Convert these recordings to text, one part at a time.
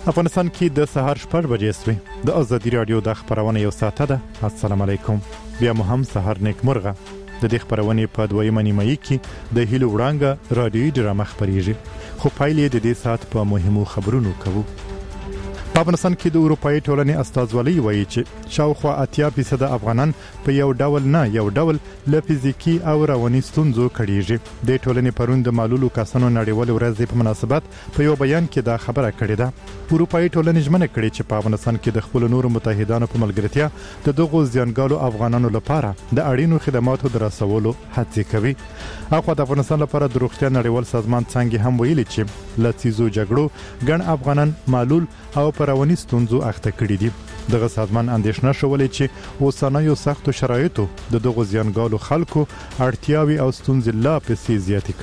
افغانستان کې د سهار 6 بجې سوي د ازادي رادیو د خبرونه یو ساعت ده. السلام علیکم. بیا مو هم سهار نیک مرغه. د دې خبرونه په دویمه نیمایي کې د هیلو وړانګه رادیوي ډرامه خبريږي، خو پایلې د دې ساعت په مهمو خبرونو کوو. په افغانستان کې د اروپאי ټولنې استازولۍ وایي چې شاوخوا 80% افغانان په یو ډول له فزیکی او رواني ستونزو کړيږي. د ټولنې پرون د معلولو کسانو نړیوال ورځ په مناسبت په یو بیان کې دا خبره کړې ده. اروپאי ټولنې ژمنه کړې چې په افغانستان کې د خپل نورو متحدانو په ملګرتیا د دغو زیانګالو افغانانو لپاره د اړینو خدماتو د رسولو هڅې کوي. اخو د افغانستان لپاره د روغتیا نړیوال سازمان څنګه هم ویلي چې لڅیزو جګړو ګڼ افغانان معلول او رواني ستونزو اخته کړي دي. دغه سازمان اندېښنه شولې چې اوسنیو سختو شرایطو د دغو زیانګالو خلکو اړتیاوي او ستونزې لا پسې زیاتې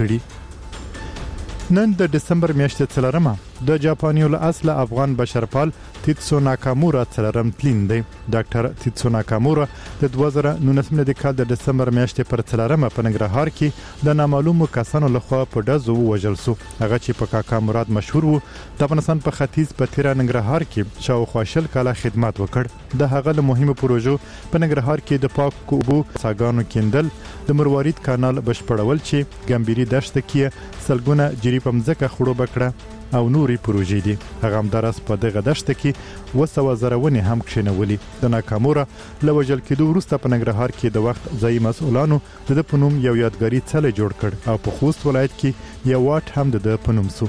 کړي. نن د دسمبر میاشتې څلرمه د جاپانیو له اصله افغان بشرپال تیتسو ناکامورا څلرم تلین دی. ډاکټر تیتسو ناکامورا د 2019 کال د دسمبر میاشتې پر څلرمه په ننګرهار کې د نامعلومو کسانو لخوا په ډزو وژل شو. هغه چې په کاکا مراد مشهور وو، د افغانستان په ختیځ په تیرا ننګرهار کې شاوخوا 20 کاله خدمات وکړ. د هغه له مهمو پروژو په ننګرهار کې د پاک اوبو څاګانو کیندل، د مروارید کانال بشپړول چې ګمبيري دشت کې سلګونه جری پمځکه خړوب کړه او نوري پروژې دي. هغه هم درس په دغه دشت کې 200 ونې هم کښینولې. د ناکامورا له وژل کېدو وروسته په ننګرهار کې د وخت ځایي مسؤلانو د پنوم یو یادګاري څلی جوړ کړ او په خوست ولایت کې یو واټ هم د پنوم سو.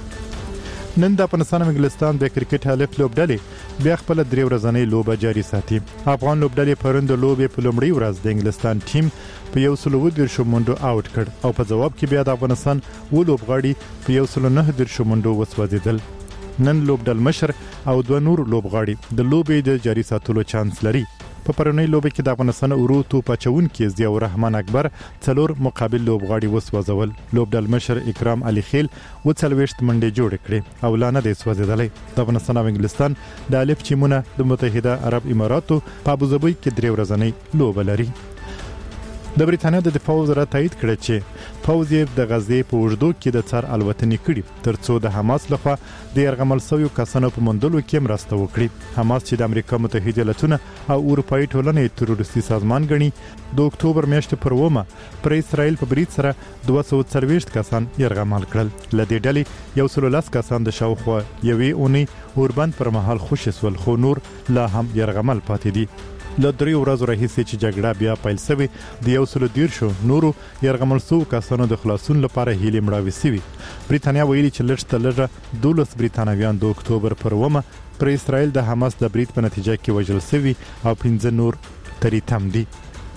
نن د افغانستان او انګلستان د کرکټ الف لوبډلې بیا خپل درې ورځنۍ لوبه جاري ساتي. افغان لوبډلې پرون د لوبې په لومړۍ ورځ د انګلستان ټیم په 110 منډو آوټ کړ او په جواب کې بیا د افغانستان و لوبغاړي په 109 منډو وسوځیدل. نن لوبډل مشر او دوه نور لوبغاړي د لوبې د جاري ساتلو چانس لري. په پرونی لوبه کې د افغانستان اورو توپ اچون کې ضیاء الرحمن اکبر څلور مقابل لوبغاړي وسوځول. لوبډل مشر اکرام علي خیل و40 منډې جوړ کړې او لا نه دی سوځیدلې. د افغانستان او انګلستان د الف ټیمونه د متحده عرب اماراتو په ابوظبي کې درې ورځنۍ لوبه لري. د بریټانیا د دفاع وزارت تایید کړی چې پوځ یې د غزې په اوږدو کې د څار الوتنې کړي ترڅو د حماس لخوا د يرغمل شویو کسانو په موندلو کې مرسته وکړي. حماس چې د امریکا متحده ایالاتونه او اروپאי ټولنې تروریستي سازمان ګڼي، د اکتوبر میاشتې پر 1 پر اسرائیل په برید سره 240 کسان يرغمل کړل. لدې ډلې 110 کسان د شاوخوا یوې اونۍ اوربند پر مهال خوشي سول، خو نور لا هم يرغمل پاتې دي. له 3 ورځو راهیسې چې جګړه بیا پیل شوه، د 110 نورو يرغمل شو کسانو د خلاصون لپاره هیلې مړاوي شوي. بریټانیا ویلي چې لږ 12 بریټانویان د اکتوبر پر 1 پر اسرائیل د حماس د برید په نتیجه کې وژل شوي او 15 نور تریتم دي.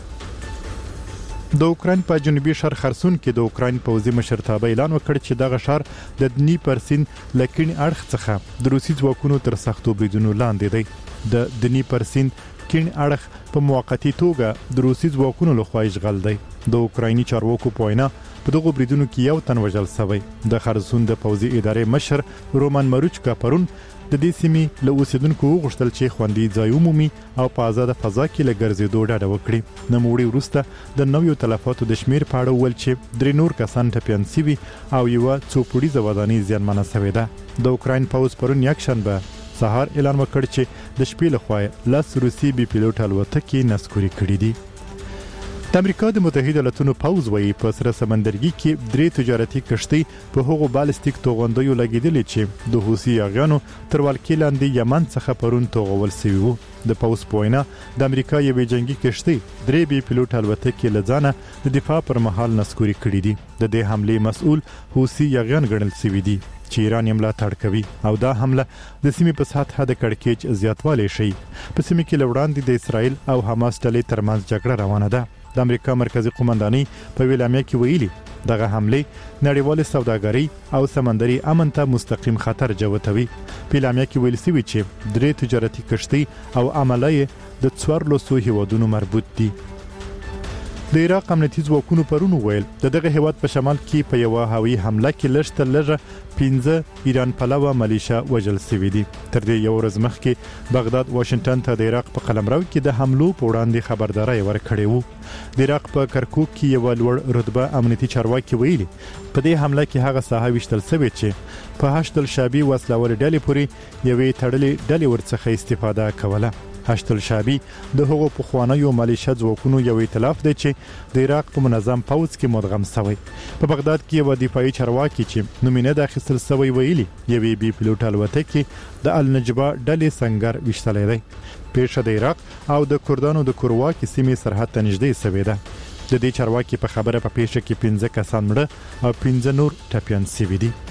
د اوکرين په جنوبي شهر خرسون کې د اوکرين پوځي مشرتابه اعلان وکړ چې دغه شهر د دنیپر سیند لکین اړخ څخه د روسي ځواکونو تر سختو بریدونو لاندې دی. د دنیپر سیند کین اړخ په موقتی توګه د روسي ځواکونو لخوا اشغال دی. د اوکرایني چارواکو په وینا په دغه بریدونو کې یو تن وژل شوی. د خرسون د پوځي ادارې مشر رومان مروچکا پرون د دې سیمې له اوسیدونکو غوښتل چې خوندي ځای عمومي او په آزاد فضا کې لګرځېدو ډاډه وکړي. نوموړي وروسته د نویو تلفاتو د شمیر په اړه ویل چې 3 نور کسان ټپيان شوي او یو څوپړیزه ودانۍ زیانمنه شوې ده. د اوکراین پوځ پرون یکشنبه سهار اعلان وکړ چې د شپې لخوا 10 روسي بي پيلوټ الوتکې نسکوري کړې دي. د امریکا د متحده ایالاتونو پوځ وایي په سره سمندرګي کې 3 تجارتي کشتۍ په هغو بالستیک توغندیو لګیدلې چې د حوثي یاغیانو تر ولکې لاندې یمن څخه پرون توغول شوي وو. د پوځ په وینا د امریکا یوې جنگي کشتۍ 3 بي پيلوټ الوتکې له ځانه د دفاع پر مهال نسکوري کړې دي. د دې حمله مسؤل حوثي یاغیان ګڼل شوي دي چې ایران یې ملاتړ کوي او دا حمله د سیمې په سطح د کړکېچ زیاتوالی شي. په سیمه کې لوړاندې د اسرائیل او حماس ډلې ترمنځ جګړه روانه ده. د امریکا مرکزی قومندانۍ په ویلامیا کې ویلي دغه حمله نړیوال سوداګري او سمندري امن ته مستقیم خطر جوړوي. په ویلامیا کې ویل شوی چې 3 تجارتي کشتۍ او عملیه د 1400 هیوادونو مربوط دي. د عراق امنیتي ځواکونو پرون ویل دغه هیواد په شمال کې په یو هوایي حمله کې لږ تر لږه 15 ایران پلوه ملیشیا وژل شوي دي. تر دې یو ورځ مخکې بغداد واشنگټن ته د عراق په قلمرو کې د حملو په وړاندې خبرداري ورکړې وو. د عراق په کرکوک کې یو لوړ رتبه امنیتي چارواکي ویلي په دې حمله کې هغه ساحه وشتل شوی چې په هشتل شابي وسلوال ډلې پورې یوې تړلې ډلې ورڅخه استفاده کوله. هشتل شابي د هغو پخوانیو ملیشیا ځواکونو یو ائتلاف دی چې د عراق په منظم پوځ کې مدغم شوی. په بغداد کې یو دفاعي چارواکي چې نومینه د اخیستل شوی ویلي یوې بي پلوټ الوتکې د النجبه ډلې سنگر وشتلې دی. پیښه د عراق او د کردانو د کورواکي سیمې سرحد ته نږدې شوې ده. د دې چارواکي په خبره په پیښه کې 15 کسان مړه او 15 نور ټپيان شوي دي.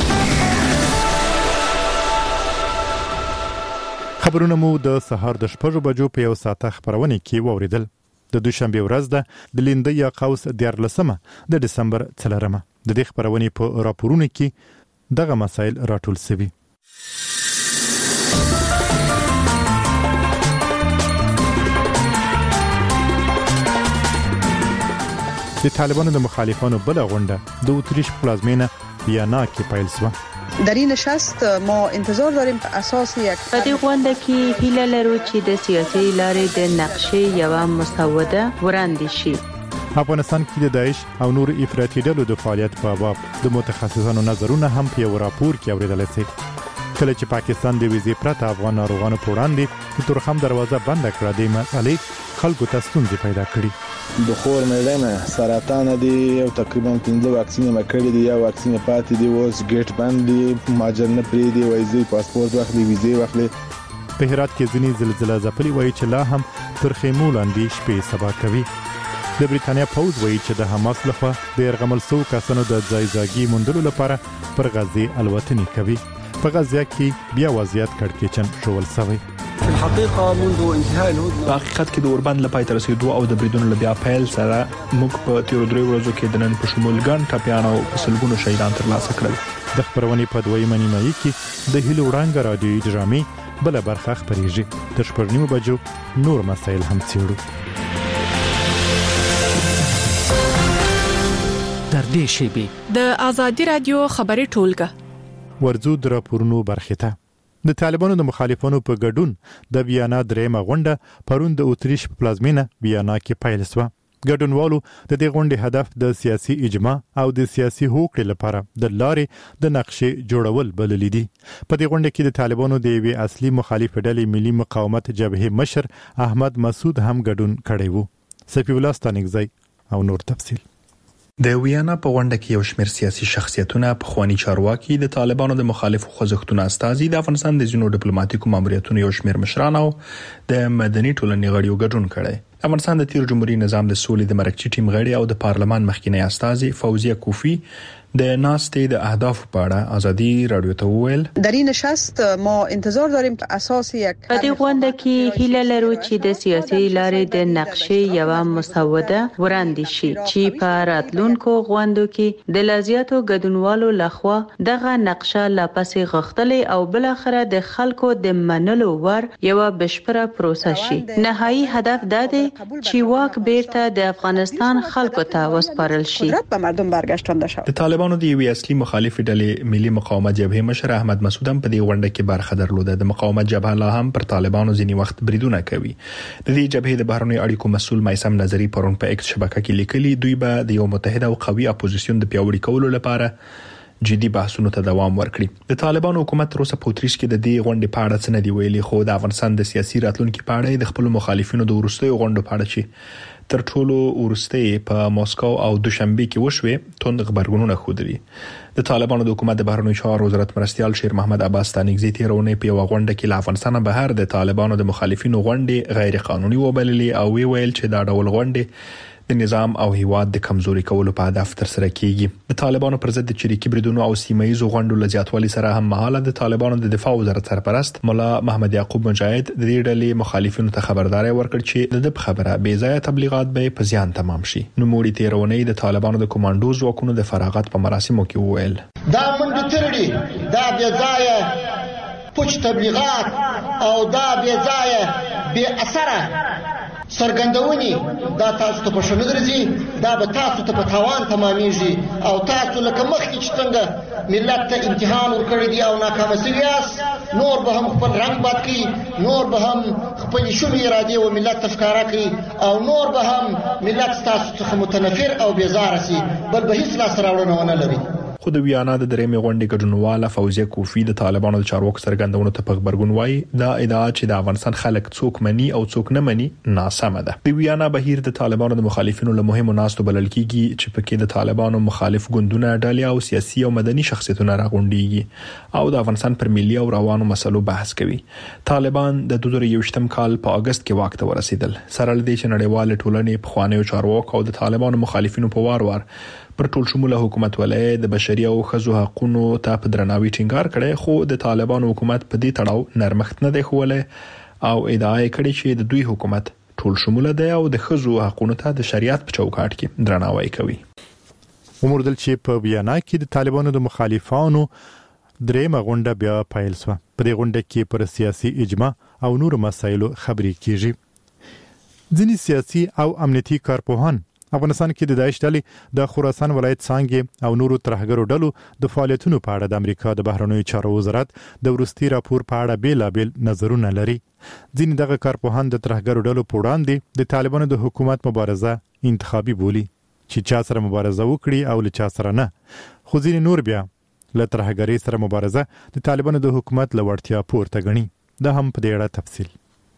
خبرونه مو د سهار د 6 بجو په یو ساعته خبرونه کې ووریدل. د دوشنبه ورځ د لیندې یا قوس 14 د دسمبر 4مه د دې خبرونه په راپورونه کې دغه مسایل راټول شوي. د طالبانو د مخالفانو بل غونډه د اتریش پلازمینه ویانا کې پیل شوه. در این نشست ما انتظار داریم په اساس یک په دې غونډه کې هیله لرو چې د سیاسي لارې د نقشې یو مسوده وړاندې شي. افغانستان کې د داعش او نور افراطي ډلو د فعالیت په باب د متخصصانو نظرونه هم په یو راپور کې اوریدل شوي. کله چې پاکستان د ویزې پرته افغان ناروغانو په وړاندې د تورخم دروازه بند کړه د مسلې خلکو ته ستونزې پیدا کړي. د خور مېړنه سرطان دي او تقریبا 15 واکسین مکړې دي یا واکسین پاتې دي اوس ګیټ بند دي ماجر نه پری دي وایي پاسپورت واخلي ویزې واخلي. په هرات کې ځینې زلزلہ ځپلي وایي چې لا هم تر خیمو لاندې شپې سبا کوي. د بریټانیا پوز وایي چې د حماس لخوا د يرغمل سو کسانو د ځایځاګي موندلو لپاره پر غزه الوتنې کوي. په غزه کې بیا وضعیت کړکېچن شول شوی. په الحقيقه منذ انتهاء الهدنه په حقیقت کې د اوربند لپاره تر رسیدو او د بریدونو لبیا پیل سره موږ په تیر درې ورځو کې د نن په شمول ګڼ ټپيان او سلګونو شهیدان ترلاسه کړل. د خبرونې په دویمه نیمایي کې د هیلو وړانګ رادیوي ډرامې بل برخه خبرېږي. د 8:30 بجو نور مسایل هم څېړو. در دې شیبه د آزادي رادیو خبري ټولګه ورزو د راپورونو برخه ته د طالبانو د مخالفانو په ګډون د ویانا درېمه غونډه پرون د اتریش په پلازمینه ویانا کې پیل شوه. ګډونوالو د دې غونډې هدف د سیاسي اجماع او د سیاسي هوکړې لپاره د لارې د نقشې جوړول بللی دي. په دې غونډه کې د طالبانو د یوې اصلي مخالف ډلې ملي مقاومت جبهه مشر احمد مسعود هم ګډون کړی وو. سفی الله ستانګزی او نور تفصیل. د ویانا په غونډه کې یو شمېر سیاسي شخصیتونه په خواني چارواکي د طالبانو د مخالفو خوځښتونو استازي د افغانستان د ځینو ډیپلوماټیکو ماموریتونو یو شمېر مشران او د مدني ټولنې غړي ګډون کړي. افغانستان د تیر جمهوریت نظام د سولې د مرکزي ټیم غړي او د پارلمان مخکینی استازي فوزیه کوفی د ناستې د اهداف په اړه ازادي رادیو ته وویل در این نشست ما انتظار داریم په اساس یک په دې غونډه کې هیله لرو چې د سیاسي لارې د نقشې یو مسوده وړاندې شي چې په راتلونکو غونډو کې د لازیاتو ګډونوالو لخوا دغه نقشه لا پسې غختلې او بل اخره د خلکو د منلو ور یو بشپړه پروسه شي. نهایي هدف دا دی چې واک بیرته د افغانستان خلکو ته وسپارل شي. په مردم برگشتانده شود. د طالبانو د یوې اصلي مخالف ډلې ملي مقاومت جبهه مشر احمد مسعود هم په دې غونډه کې برخه درلوده. د مقاومت جبهه لا هم پر طالبانو ځینی وخت بریدونه کوي. د دې جبهې د بهرنی اړیکو مسؤل مایسم نظری پرون په ایکس شبکه کې لیکلي دوی به د یو متحده او قوي اپوزیسیون د پیاوړي کولو لپاره جدي بحثونو ته دوام ورکړي. د طالبانو حکومت تر اوسه په اتریش کې د دې غونډې په اړه څه نه دی ویلي، خو د افغانستان د سیاسي راتلونکو په اړه د خپل مخالفینو د ورستیو غونډو په اړه چې تر ټولو ورسته په ماسکو او دوشنبه کې وشوه توند خبرګونونه خودري. د طالبانو د حکومت د بهرنیو چارو وزارت مرستيال شیر محمد عباس تانیګزی تیرونه په غونډه کې له افغانستان بهر د طالبانو د مخالفینو غونډې غیر قانوني وبللې او ویل چې دا ډول غونډې د نظام او هیواد د کمزوري کولو په هدف تر سره کیږي. د طالبانو پر ضد د چریکي بریدونو او سیمایي غونډو لزیاتوالي سره هم مهاله د طالبانو د دفاع وزارت سرپرست مولا محمد یعقوب مجاهد د دې ډلې مخالفینو ته خبرداري ورکړ چې د خبره بې ځای تبلیغات به په زیان تمام شي. نو موړي تیرونه د طالبانو د کمانډو ځواکونو د فراغت په مراسمو کې وویل دا منډه ترړي دا بې ځای پوچ تبلیغات او دا بې ځای بې اثره سرګندونی دا تاسو ته په شنګرځي دا به تاسو ته په تاوان تمامېږي او تاسو لکه مخکې چې څنګه ملت ته امتحان ورکړی دی او ناکامه شوي یاست نور به هم خپل رنګ باد کړي نور به هم خپل شومې ارادې و ملت ته ښکارا کړي او نور به هم ملت ستاسو څخه متنفر او بیزاره شي بل به هیڅ لاسته راوړنه ونه لري. خو د ویانا د درېمې غونډې ګډونواله فوزیه کوفی د طالبانو د چارواکو څرګندونو ته په خبرګون وایي دا ادعا چې د افغانستان خلک څوک مني او څوک نه مني ناسمه ده. د ویانا بهیر د طالبانو د مخالفینو له مهمو ناستو بلل کیږي چې پکې د طالبانو مخالف ګوندونه ډلې او سیاسي او مدني شخصیتونه راغونډيږي او د افغانستان پر ملي او روانو مسلو بحث کوي. طالبان د 2021م کال په اگست کې واک ته ورسېدل سره لدې چې نړیوال ټولنې په خوانیو چارواکو او د طالبانو مخالفینو په وار وار پر ټول شموله حکومت ولای د بشري او ښځو حقوقو ته په درناوي ټینګار کړي خو د طالبانو حکومت په دې تړاو نرمښت نه دی خوله او ادعا کړې چې د دوی حکومت ټول شموله دی او د ښځو حقوقو ته د شریعت په چوکاټ کې درناوی کوي. عمر دل چې په ویانا کې د طالبانو د مخالفانو درېمه غونډه بیا پیل شوه. په دې غونډه کې پر سیاسي اجماع او نور مسایلو خبرې کیږي. ځینې سیاسي او امنیتي کارپوهان افغانستان کې د داعش ډلې د خراسان ولایت څنګه او نورو ترهګرو ډلو د فعالیتونو په اړه د امریکا د بهرنیو چارو وزارت د ورستي راپور په اړه بیلابل نظرونه لري. ځینې دغه کارپوهان د ترهګرو ډلو په وړاندې د طالبانو د حکومت مبارزه انتخابي بولي چې چا سره مبارزه وکړي او له چا سره نه. خو ځینې نور بیا له ترهګرۍ سره مبارزه د طالبانو د حکومت لوړتیا پورته ګڼي. دا هم په دې اړه تفصیل.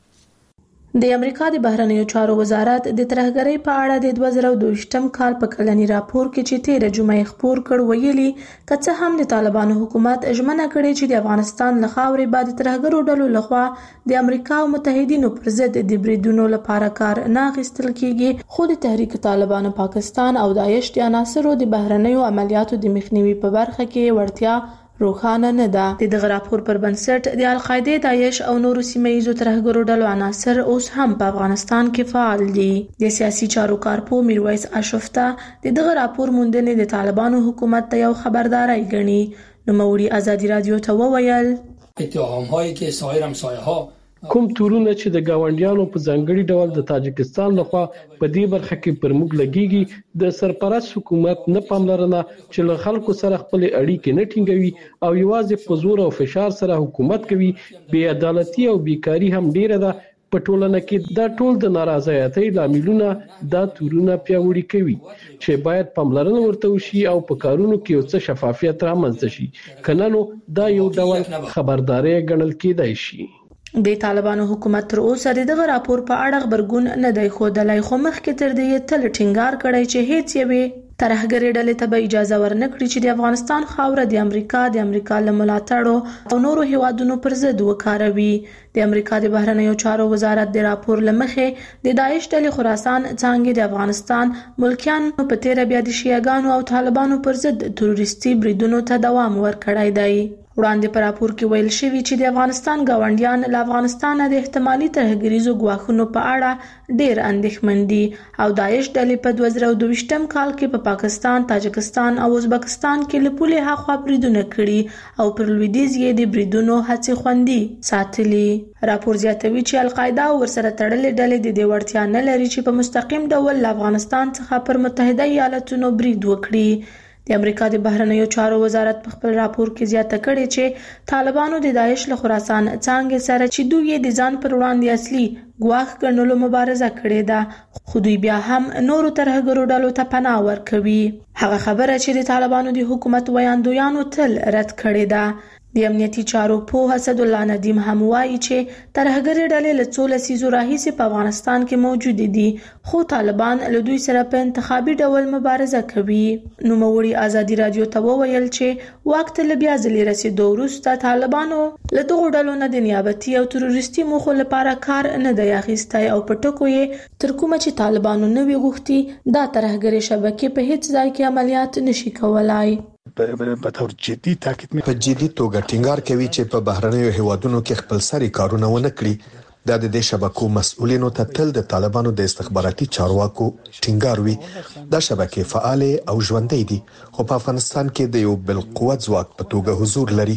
د امریکا د بهرنیو چارو وزارت د ترهګرۍ په اړه د 2022م کال په کلنی راپور کې چې 13 جمعې خبر کړ ویلي کڅه هم د طالبانو حکومت ژمنه کړې چې د افغانستان له خاورې بعد ترهګرو ډلو لخوا د امریکا او متحدینو پر ضد د بریدونو لپاره کار نه اخیستل کیږي. خو د تحریک طالبانو پاکستان او داعش د عناصرو د بهرنیو عملیاتو د مخنیوي په برخه کې وړتیا روښانه نه ده. د دغه راپور پر بنسټ د القاعده داعش او نورو سیمه‌یزو ترهګرو ډلو عناصر اوس هم په افغانستان کې فعال دي. د سیاسي چارو کارپو میرویس اشرفته د دغه راپور موندنې د طالبانو حکومت ته یو خبرداري ګڼي. نوموړي ازادي رادیو ته وویل اتهام‌هایی که سایر همسایه‌ها کوم تورونه چې د گاونډیانو په ځانګړي ډول د تاجکستان لخوا په دې برخه کې پرموږ لګيږي د سرپرست حکومت نه پاملرنه چې له خلکو سره خپل اړیکې نه ټینګوي او یوازې په زور او فشار سره حکومت کوي. بې عدالتي او بیکاری هم ډیره ده په ټولنه کې. دا ټول د نارضایتۍ لاملونه دا تورونه پیاوړي کوي چې باید پاملرنه ورته وشي او په کارونو کې یو څه شفافیت رامنځته شي. کنه نو دا یو ډول خبرداري ګڼل کېدای شي. د طالبانو حکومت تر اوسه دغه راپور په اړه خبرګون نه دی ښودلی خو مخکې تر دې تل ټینګار کړی چې هیڅ یوې ترهګرۍ ډلې ته به اجازه ورنکړي چې د افغانستان خاوره د امریکا له ملاتړو او نورو هیوادونو پر ضد وکاروي. د امریکا د بهرنیو چارو وزارت د راپور لمخې د داعش ډلې خراسان څنګه د افغانستان ملکیان په تیر بیا د شیعاګانو او طالبانو پر ضد تروریستي بریدونو ته دوام ورکړی دی. وړاندې په راپور کې ویل شوی چې د افغانستان گاونډیان له افغانستان د احتمالي ترهګریزو ګواښونو په اړه ډېر اندېښمن دي او داعش ډلې په 2022م کال کې په پاکستان، تاجکستان او ازبکستان کې له پولې هاخوا بریدونه کړي او پر لویدیځ یې د بریدونو هڅې خوندي ساتلي. راپور زیاتوي چې القاعده او ورسره تړلې ډلې د دې وړتیا نه لري چې په مستقیم ډول له افغانستان څخه پر متحده ایالاتونو برید وکړي. د امریکا د بهرنیو چارو وزارت په خپل راپور کې زیاته کړې چې طالبانو د داعش له خراسان څنګه سره چې دوی د ځان پر وړاندې اصلي ګواښ ګڼلو مبارزه کړې ده خو دوی بیا هم نورو ترهګرو ډلو ته پناه ورکوي. هغه خبره چې د طالبانو د حکومت ویاندویانو تل رد کړې ده. د امنیتي چارو په اسد الله ندیم هم وایي چې ترهګرۍ ډلې له څو لسیزو راهیسې په افغانستان کې موجود دي خو طالبان له دوی سره په انتخابي ډول مبارزه کوي. نوموړي ازادي رادیو ته وویل چې وخت له بیا ځلې رسیدو وروسته طالبانو له دغو ډلو نه د نیابتي او تروریستي موخو لپاره کار نه دی اخیستی او په ټکو یې تر کومه چې طالبانو نه وي غوښتي دا ترهګرۍ شبکې په هیڅ ځای کې عملیات نشي کولای. په تور جدي تاکید په جدي توګه ټینګار کوي چې په بهرنیو هیوادونو کې خپل سري کارونه ونه کړي. د دې شبکو مسؤلینو ته تل د طالبانو د استخباراتي چارواکو ټینګار وي د شبکې فعال او ژوندۍ دي خو په افغانستان کې د یو بل قوت ځواک په توګه حضور لري.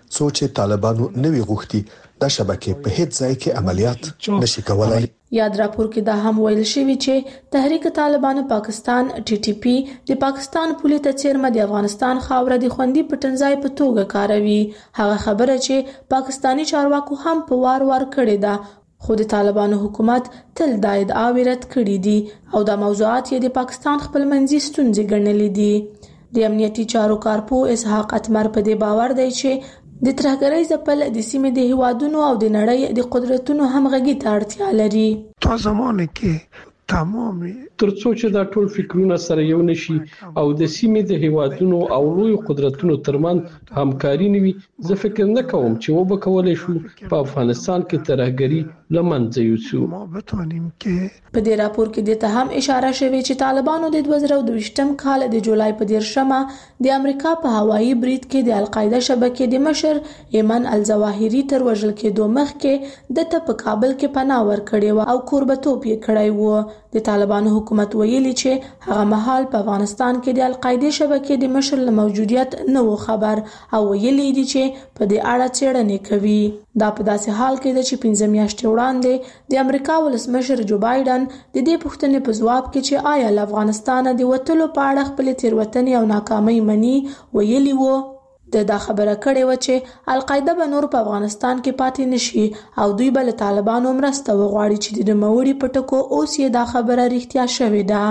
سوچ طالبانو نوي غوښتي د شبکې په هیڅ ځای کې عملیات نشي کولای. یاد راپور کې دا هم ویل شوی چې تحریک طالبان پاکستان TTP د پاکستان پولیس ته چیرمه د افغانستان خاوره د خوندي پټنځای په توګه کاروي. هغه خبره چې پاکستانی چارواکو هم په وار کړې ده، خو د طالبانو حکومت تل دا ادعاوې رد کړې دي او دا موضوعات یې د پاکستان خپلمنځي ستونزې ګڼلې دي. د امنیتي چارو کارپوه اسحاق اتمر په دې باور دی چې د ترهګرۍ ځپل د سیمې د هیوادونو او د نړۍ د قدرتونو همغږي ته اړتیا لري. تا زمانه کې تمام ترڅو چې دا ټول فکرونه سره یو نشي او د سیمې د هیوادونو او لوی قدرتونو ترمنځ همکاري نوي، زه فکر نه کوم چې وبکولای شو په افغانستان کې ترهګري لمنځه یوسو. په دې راپور کې د ته هم اشاره شوې چې طالبانو د 2022م کال د جولای په 10مه د امریکا په هوایي برید کې د القاعده شبکې د مشر ایمن الظواهری تر وژل کېدو مخکې د ته په کابل کې پناه ورکړې و او کوربتوب یې کړی و. د طالبانو حکومت ویلي چې هغه مهال په افغانستان کې د القاعده شبکې د مشر له موجودیت نه و خبر او ویلي دي چې په دې اړه څېړنې کوي. دا په داسې حال کې ده چې 15 میاشتې وړاندې د امریکا ولسمشر جو بایدن د دې پوښتنې په ځواب کې چې آیا له افغانستان د وټلو په اړه خپل تیروتنې او ناکامۍ مني ویلي وو. دا خبره کړې و چې القاعده به نور په افغانستان کې پاتې نشي او دوی به له طالبانو مرسته وغواړي چې د نوموړي په ټکو اوس یې دا خبره رښتیا شوې ده.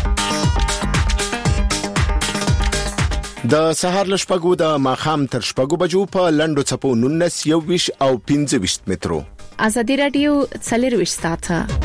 د سهار لشپګو د ماخام تر شپګو بجو په لندو چپو 19 21 او 25 مترو. ازادي رادیو 24 ساعته.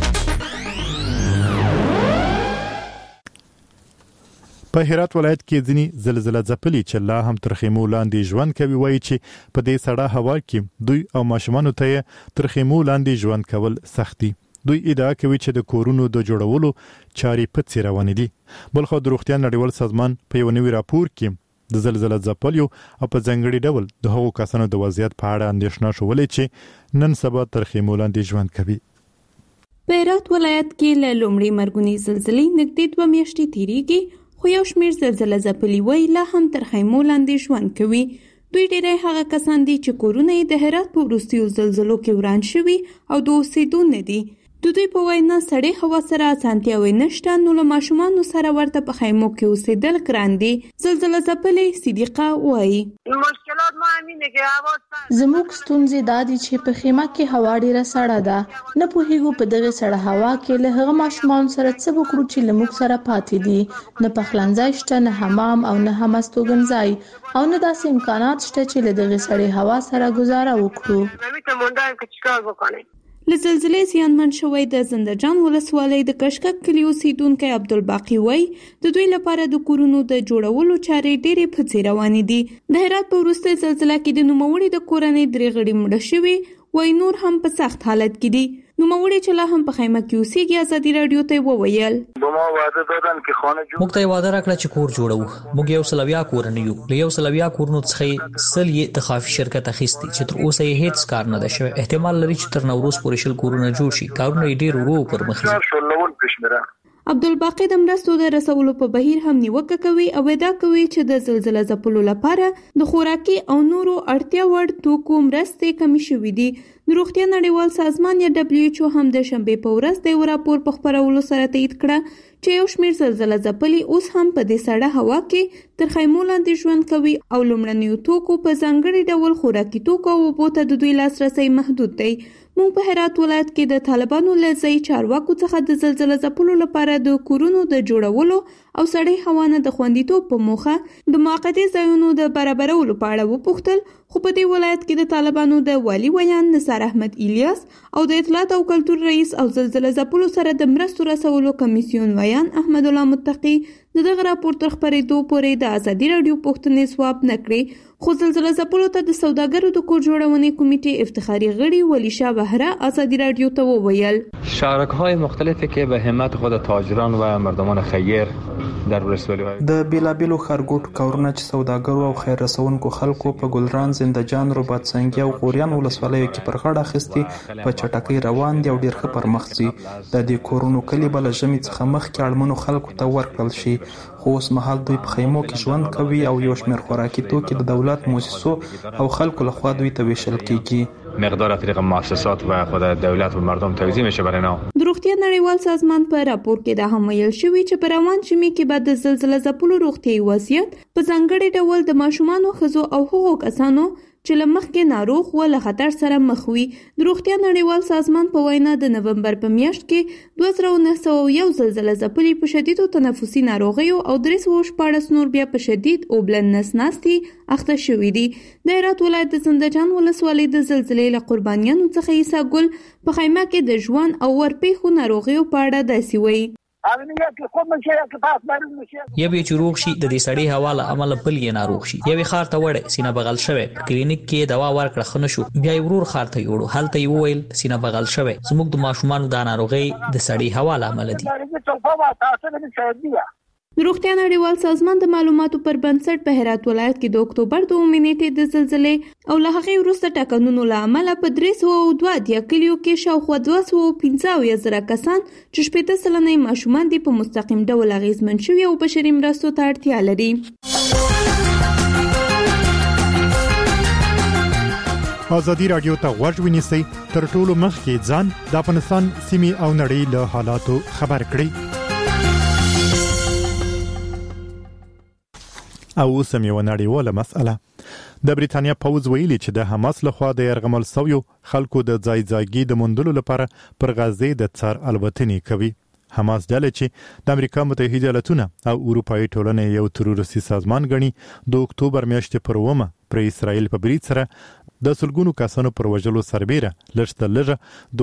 په هرات ولایت کې ځینی زلزلہ ځپلي چې لا هم تر خیمو لاندې ژوند کوي، وایي چې په دې سړه هوا کې دوی او ماشومان ته تر خیمو لاندې ژوند کول سختي. دوی ادعا کوي چې د کورونو د جوړولو چارې په څیر روان دي. بلخو د روغتیا نړیوال سازمان په یو نوي راپور کې د زلزلہ ځپلیو او په ځنګړي ډول د هغو کسانو د وضعیت په اړه اندېښنه شولې چې نن سبا تر خیمو لاندې ژوند کوي. په هرات ولایت کې له لومړۍ مرګونی زلزلې نږدې 2 میاشتې تیریږي، خو یو شمیر زلزلہ ځپلي وای لا هم تر خیمو لاندې ژوند کوي. دوی ډېری هغه کسان دي چې کورونه یې د هرات په وروستیو زلزلو کې وران شوي او د اوسېدو نه دي. د دوی په وینا سړې هوا سره اسانتیاوې نشته، نو له ماشومانو سره ورته په خیمو کې اوسېدل ګران دي. زلزلہ ځپلې صدیقه وایي زموږ ستونزې دا دي چې په خیمه کې هوا ډیره سړه ده. نه پوهیږو په دغه سړه هوا کې له هغه ماشومان سره څه وکړو چې له موږ سره پاتې دي. نه پخلنځای شته، نه حمام او نه هم استوګنځای او نه داسې امکانات شته چې له دغه سړې هوا سره گزاره وکړو. له زلزلې زیانمن شوی د زندهجان ولسوالۍ د کشکک کلي اوسیدونکی عبدالباقي وایي د دوی لپاره د کورونو د جوړولو چارې ډېرې پڅې روانې دي. د هرات په وروستۍ زلزله کې د نوموړي د کورنۍ 3 غړي مړه شوي، وایي نور هم په سخت حالت کې دي. نوموړي چې لا هم په خیمه کې اوسېږي ازادي رادیو ته وویل موږ ته وعده راکړه چې کور جوړو. موږ یو سلویا کورنۍ یو، له یو سلویا کورونو څخه سل یې د خافي شرکت اخیستي چې تر اوسه یې هیڅ کار نه ده شوی. احتمال لري چې تر نوروز پورې شل کورونه جوړ شي. کارونه یې ډېر ورو پر مخ ځي. عبدالباقي د مرستو د رسولو په بهیر هم نیوکه کوي او ادعا کوي چې د زلزلہ ځپلو لپاره د خوراکي او نورو اړتیا وړ توکو مرستې کمې شوې دي. د روغتیا نړیوال سازمان یا WHO هم د شنبې په ورځ د یو راپور په خپرولو سره تایید کړه چې یو شمیر زلزلہ ځپلي اوس هم په دې سړه هوا کې تر خیمو لاندې ژوند کوي او لومړنیو توکو په ځانګړي ډول خوراکي توکو او اوبو ته د دوی لاسرسی محدود دی. موږ په هرات ولایت کې د طالبانو له ځای چارواکو څخه د زلزلہ ځپلو لپاره د کورونو د جوړولو او سړې هوا نه د خوندیتوب په موخه د موقتي ځایونو د برابرولو په اړه وپوښتل، خو په دې ولایت کې د طالبانو د والي ویان نثار احمد الیاس او د اطلاعات او کلتور رئیس او زلزلہ ځپلو سره د مرستو رسولو کمیسیون ویان احمد الله متقی دغه راپور تر خبرېدو پورې د ازادي رادیو پوښتنې ځواب نه کړې. خو زلزلہ ځپلو ته د سوداګرو د کور جوړونې کمیټې افتخاري غړي ولی شاه بهره ازادي رادیو ته وویل شارک‌های مختلفی که به همت خود تاجران و مردمان خیر در ولسوالی‌های د بیلابیلو خارګوټ کورونه چې سوداګرو او خیر رسونکو خلکو په ګلران، زندهجان، رباطسنگي او غوریان ولسوالیو کې پر غاړه اخیستي په چټکۍ روان دي او ډیر ښه پر مخ ځي. د دې کورونو کلی بل ژمي څخه مخکې اړمنو خلکو ته ورکړل شي، خو اوس مهال دوی په خیمو کې ژوند کوي او یو شمېر خوراکي توکي د دولت مؤسسو او خلکو لخوا دوی ته ویشل کیږي. مقدار از طریق مؤسسات و خود دولت و مردم توزیع میشه برای اینا. د روغتیا نړیوال سازمان په راپور کې دا هم ویل شوی چې په روان ژمي کې بعد د زلزلې ځپلو روغتیايي وضعیت په ځانګړي ډول د ماشومانو ښځو او هغو کسانو چې له مخکې ناروغ و له خطر سره مخ وي. د روغتیا نړیوال سازمان په وینا د نومبر په میاشت کې 2901 زلزلې ځپلي په شدیدو تنفسي ناروغیو او 314 نور بیا په شدید اوبلن نسناستي اخته شوي دي. د هرات ولایت د زندهجان ولسوالۍ د زلزلې له قربانیانو څخه عیسی ګل په خیمه کې د ژوند او ورپېښو ناروغیو په اړه داسې وایي. یوې چې روغ شي د دې سړې هوا له امله بل یې ناروغ شي. یوې خار ته وړه سینه بغل شوی، په کلینیک کې دوا ورکړه خنه شو، بیا یې ورور خار ته یوړو، هلته یې وویل سینه بغل شوی. زموږ د ماشومانو د ناروغۍ د سړې هوا له امله دي. د روغتیا نړیوال سازمان د معلوماتو پر بنسټ په هرات ولایت کې د اکتوبر 2 نیټې د زلزلې او له هغې وروسته ټاکنونو له امله په 302 کلیو کې شاوخوا 215,000 کسان چې 80% ماشومان دي په مستقیم ډول اغیزمن شوي او بشري مرستو ته اړتیا لري. ازادي راډیو ته غوږ ونیسئ تر ټولو مخکې ځان د افغانستان سیمې او نړۍ له حالاتو خبر کړئ. او اوسم یو نړیواله مسأله. د بریتانیا پوځ ویلي چې د حماس لخوا د يرغمل شویو خلکو د ځایګي د موندلو لپاره پر غزه د څار الوتنې کوي. حماس ډله چې د امریکا متحده ایالاتونه او اروپאי ټولنې یو تروریستي سازمان غني د اکتوبر میاشتې پر 1 پر اسرائیل په برید سره د سلګونو کسانو پر وژلو سربېره لږ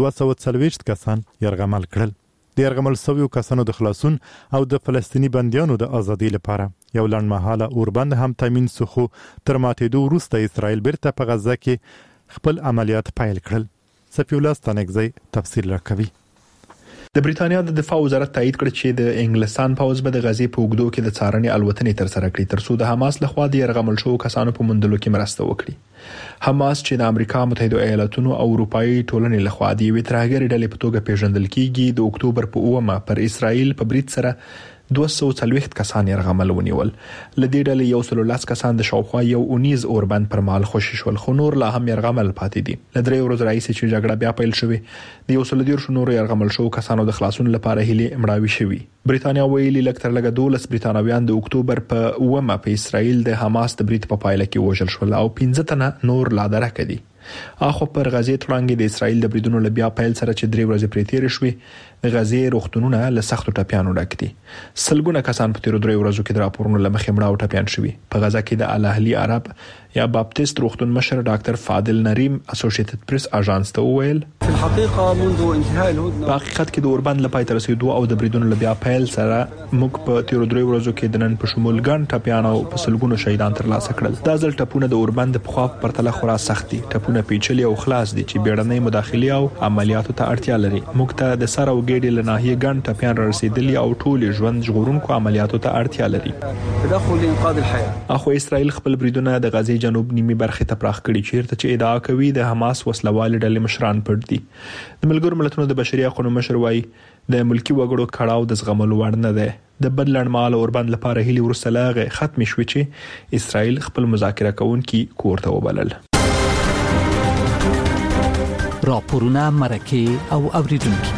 240 کسان يرغمل کړل. د يرغمل شویو کسانو د خلاصون او د فلسطینی بندیانو د ازادۍ لپاره یو لنډمهاله اوربند هم تامین سخو تر ماتېدو وروسته اسرائیل بیرته په غزه کې خپل عملیات پیل کړل. صفی الله ستانکزی تفصیل راکوي. د بریتانیا د دفاع وزارت تایید کړ چې د انګلستان پوځ به د غزې په اوږدو کې د څارنې الوتنې تر سره کړي ترڅو د حماس لخوا د يرغمل شویو کسانو په موندلو کې مرسته وکړي. حماس چې د امریکا متحده ایالاتونو او اروپאי ټولنې لخوا د یوې ترهګرې ډلې په توګه پیژندل کیږي، د اکتوبر په 1 پر اسرائیل په برید سره 240 کسان يرغمل ونیول. لدې ډلې 110 کسان د شاوخوا یو اونیز اوربند پر مال خوشی شول، خو نور لا هم يرغمل پاتې دي. لدرې ورځې راځي چې جګړه بیا پیل شوه، د 110 نور يرغمل شو کسانو د خلاصون لپاره هلي مړاوي شوي. بریتانیا ویلي لکتر لګه 12 بریتانویان د اکتوبر په 1 په اسرائیل د حماس د برید په پایله کې وژل شول او 15 تنه نور لا درکه دي. اخو پر غزې تړانګې د اسرائیل د بریدونو لبیا پیل سره چې 3 ورځې پرې تیر شوې، غزې روغتونونه له سختو ټپیانو ډک دي. سلګونه کسان په تیر 3 ورځو کې د راپورونو لمخې مړه او ټپیان شوي. په غزه کې د الاهلی عرب یا باپتیست روغتون مشر ډاکټر فاضل نریم اسوسییټډ پریس اژانس ته وویل په الحقيقه منذ انتهاء الهدنه په حقیقت کې د اوربند لپاره تر رسیدو او د بریدونو لبیا پیل سره موږ په تیر 3 ورځو کې د نن په شمول ګڼ ټپیان او په سلګونو شهیدان ترلاسه کړل. دا ځل ټپونه د اوربند په خوا په پرتله خورا سخت دي. ټپونه پیچلي او خلاص دي چې بیړنۍ مداخله او عملیاتو ته اړتیا لري. موږ ته د سر او ګېډې له ناحیې ګڼ ټپیان رسیدلي او ټول ژوند ژغورونکو عملیاتو ته اړتیا لري. تدخل انقاذ الحياه. اخو اسرائیل خپل بریدونه د غزې جنوب نیمه برخه ته پراخ کړي چیرته چې ادعا کوي د حماس وسلوال ډلې مشران پټ دي. د ملګرو ملتونو د بشري حقوقو مشر وايي د ملکی وګړو کړهو د زغملو وړ نه ده. د بدلن مال اوربند لپاره هلي ورسره لاغه ختم شوي چې اسرائیل خپل مذاکره کوونکي کور ته وبلل. راپورونه مرکه او اوریدونکو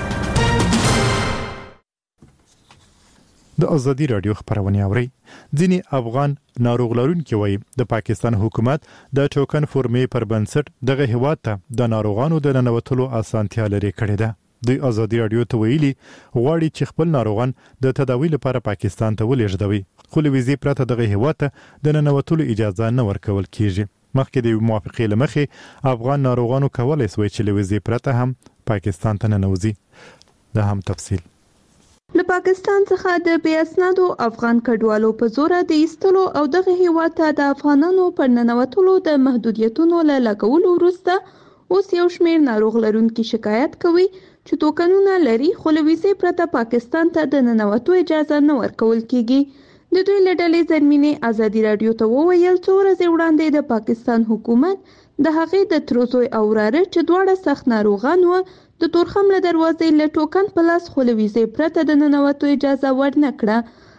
د ازادي رادیو خبرونه اوري. ځینی افغان ناروغ لرونکي وایي د پاکستان حکومت د ټوکن فورمې پر بنسټ دغه هیواد ته د ناروغانو د ننوتلو اسانتیا لري کړې ده. د ازادي رادیو ته ویلي غواړي چې خپل ناروغان د تداوی لپاره پاکستان ته ولېږدوي، خو له ویزې پرته دغه هیواد ته د ننوتلو اجازه نه ورکول کیږي. مخکې د موافقې لمخې افغان ناروغانو کولای شوی چې له ویزې پرته هم پاکستان ته ننوځي. دا هم تفصیل. له پاکستان څخه د بې اسنادو افغان کډوالو په زور د ایستلو او دغه هیواد ته د افغانانو پر ننوتلو د محدودیتونو له لګولو وروسته اوس یو شمېر ناروغ لرونکي شکایت کوي چې توکنونه لري خو له ویزې پرته پاکستان ته د ننوتو اجازه نه ورکول کیږي. د دوی له ډلې زرمینې ازادي رادیو ته وویل څو ورځې وړاندې د پاکستان حکومت د هغې د تروزوی او وراره چې دواړه سخت ناروغان و د تورخم له دروازې له ټوکن په لاس خو له ویزې پرته د ننوتو اجازه ورنه کړه.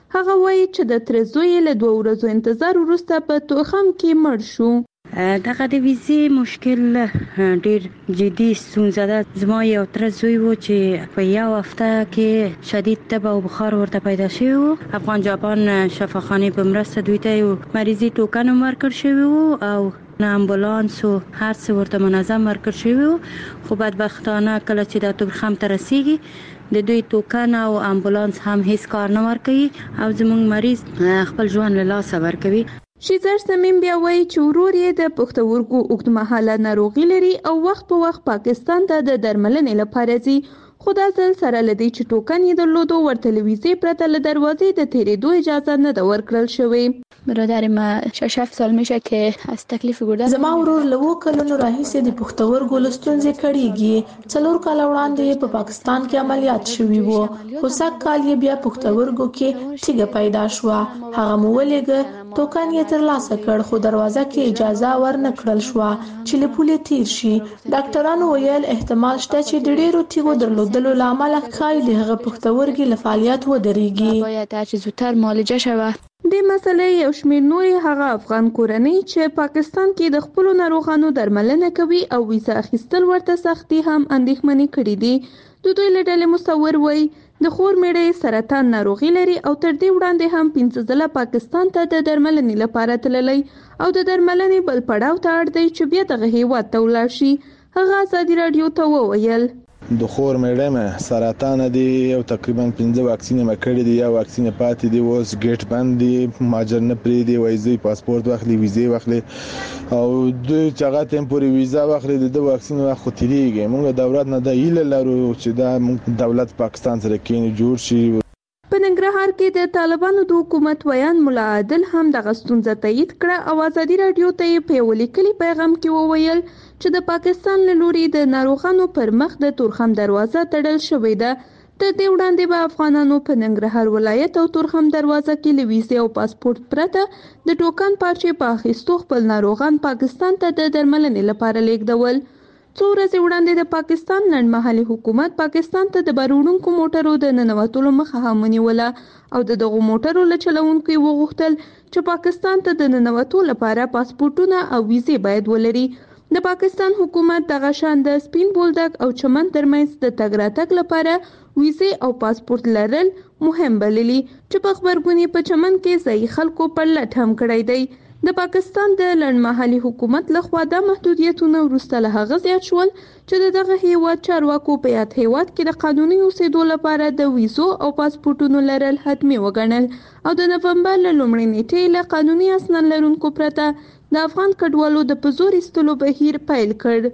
هغه وایي چې د تر زوی له 2 ورځو انتظار وروسته په توخم کې مړ شو. دغه د ویزې مشکل ډیر جدي ستونزه ده. زما یو تر زوی و چې په یو هفته کې شدید تب او بخار ورته پیدا شوی و. افغان جاپان شفاخانه په مرسته دوی ته یو مریضي ټوکن ورکړ شوی و او امبولانس او هر څه ورته منظم ورکړ شوی و. خو بدبختانه کله چې د توخم ته رسیږي د دوی ټوکن او امبولانس هم هیڅ کار نه ورکوي او زموږ مریض خپل ژوند له لاسه ورکوي. شیزر سمیم بیا وایي چې ورور یې د پښتورګو اوږدمهاله ناروغي لري او وخت په وخت پاکستان ته د درملنې لپاره ځي. خو دا ځل سره له دې چې ټوکن یې درلودو ورته له ویزې پرته له دروازې د تېرېدو اجازه نه ده ورکړل شوې. برادر ما 6 سال میشه که از تکلیف گرده. زما ورور له 2 کلونو راهیسې د پښتورګو له ستونزې کړېږي. 4 کاله وړاندې په پاکستان کې عملیات شوی و خو سږ کال یې بیا پښتورګو کې تیږه پیدا شوه. هغه مو ولېږه ټوکن یې ترلاسه کړ خو دروازه کې اجازه ورنه کړل شوه چې له پولې تیر شي. ډاکټرانو ویل احتمال شته چې د ډېرو تیږو درلودلو له امله ښایي د هغه پښتورګي له فعالیت ودرېږي. باید هر چه زودتر معالجه شود. د مسلې یو شمېر نورې هغه افغان کورنۍ چې پاکستان کې د خپلو ناروغانو درملنه کوي او ویزه اخیستل ورته سختي هم اندېښمنې کړې دي. د دوی له ډلې مصور وایي د خور میړه سرطان ناروغي لري او تر دې وړاندې هم 15 ځله پاکستان ته د درملنې لپاره تللی او د درملنې بل پړاو ته اړ دی چې بیا دغه هیواد ته ولاړ شي. هغه ازادي راډیو ته وویل د خور میړه مې سرطان دی او تقریبا 15 واکسین مې کړې دي. یا واکسین پاتې دی اوس ګیټ بند دی ماجر نه پری دی وایي پاسپورت واخلي ویزه واخلي او د چاغه ټمپوري ویزا واخلي د واکسین واخو تیریږي. موږ دولت نه د ایله لرو چې دا دولت پاکستان سره کینی جوړ شي. په ننګرهار کې د طالبانو د حکومت ویان مولا عادل هم د غستونزه تایید کړه او ازادي راډیو ته په ولیکلي پیغام کې وویل چې د پاکستان له لوري د ناروغانو پر مخ د تورخم دروازه تړل شوې ده. تر دې وړاندې به افغانانو په ننګرهار ولایت او تورخم دروازه کې له ویزې او پاسپورت پرته د ټوکن پارچې په اخیستو خپل ناروغان پاکستان ته د درملنې لپاره لیږدول. څو ورځې وړاندې د پاکستان لنډمهالي حکومت پاکستان ته د بارونکو موټرو د ننوتلو مخه هم ونیوله او دغه موټرو له چلوونکو وغوښتل چې پاکستان ته د ننوتو لپاره پاسپورتونه او ویزې باید ولري. د پاکستان حکومت دغه شان د سپین بولدک او چمن ترمنځ د تګ راتګ لپاره ویزې او پاسپورت لرل مهم بللي چې په خبرګونې په چمن کې ځایي خلکو پر لټ هم کړی دی. د پاکستان د لنډمهالي حکومت لخوا د محدودیتونو وروسته له هغه زیات شول چې دغه هیواد چارواکو په یاد هیواد کې د قانوني اوسېدو لپاره د ویزو او پاسپورتونو لرل حتمي وګڼل او د نومبر له لومړۍ نیټې له قانوني اسناد لرونکو پرته د افغان کډوالو د په زور ایستلو بهیر پیل کړ.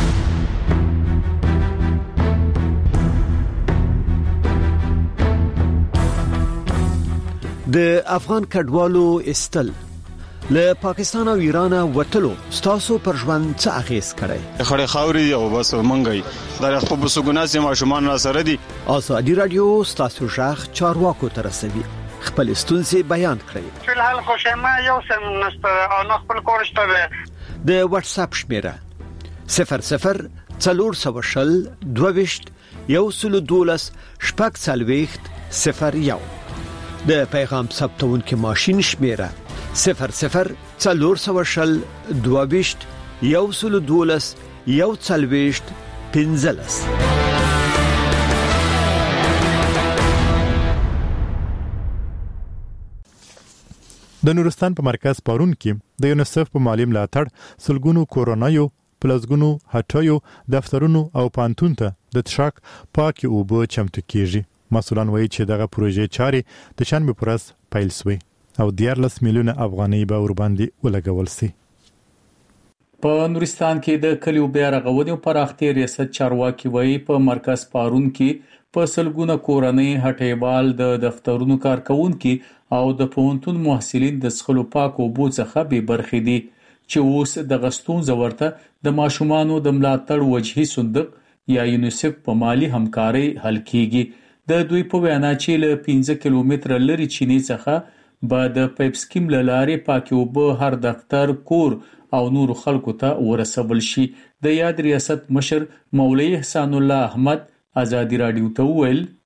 د افغان کډوالو ایستل له پاکستان او ایران وټلو ستاسو پر ژوند څه اغیز کړي؟ خړې خاوري او بس منګي دا خپل بسګوناسي ماشومان را سره دي. ازادي رادیو ستاسو ژغ چارواکو تر رسوي. خپل ستونزې بیان کړئ. فلحال خوشما یو سم نسته او نه خپل کورشته ده. د واتس اپ شمیره 00 420 22 112 شپږ څلوېښت 01. د پیغام ثبتونکو ماشين شمیره 00 420 22 112 140 15. د نورستان په مرکز پارون کې د یونیسف په مالی ملاتړ سلګونو کورونایو پلازګونو هټایو دفترونو او پانتون ته د تشک پاکي اوبه چمتو کیږي. مسؤلان وایي چې دغه پروژې چارې د شنبه پر ورځ پیل شوې او 14 میلیونه افغانۍ به ورباندې ولګول شي. په نورستان کې د کلیو بیا رغونې او پراختیا ریاست چارواکي وایي په مرکز پارون کې په سلګونه کورنۍ هټیوال د دفترونو کارکونکو او د پونتون محصلین د څښلو پاکو اوبو څخه به برخې دي چې اوس د غستون زورته د ماشومانو د ملاتړ وجهي صندوق یا یونیسف په مالی همکاري حل کیږي. د دوی په وینا چې له 15 کیلومتر لري چینی څخه به د پایپ سکیم لارې پاکي اوبه هر دفتر کور او نور خلکو ته ورسول شي. د یاد ریاست مشر مولوی احسان الله احمد ازادي رادیو ته ویل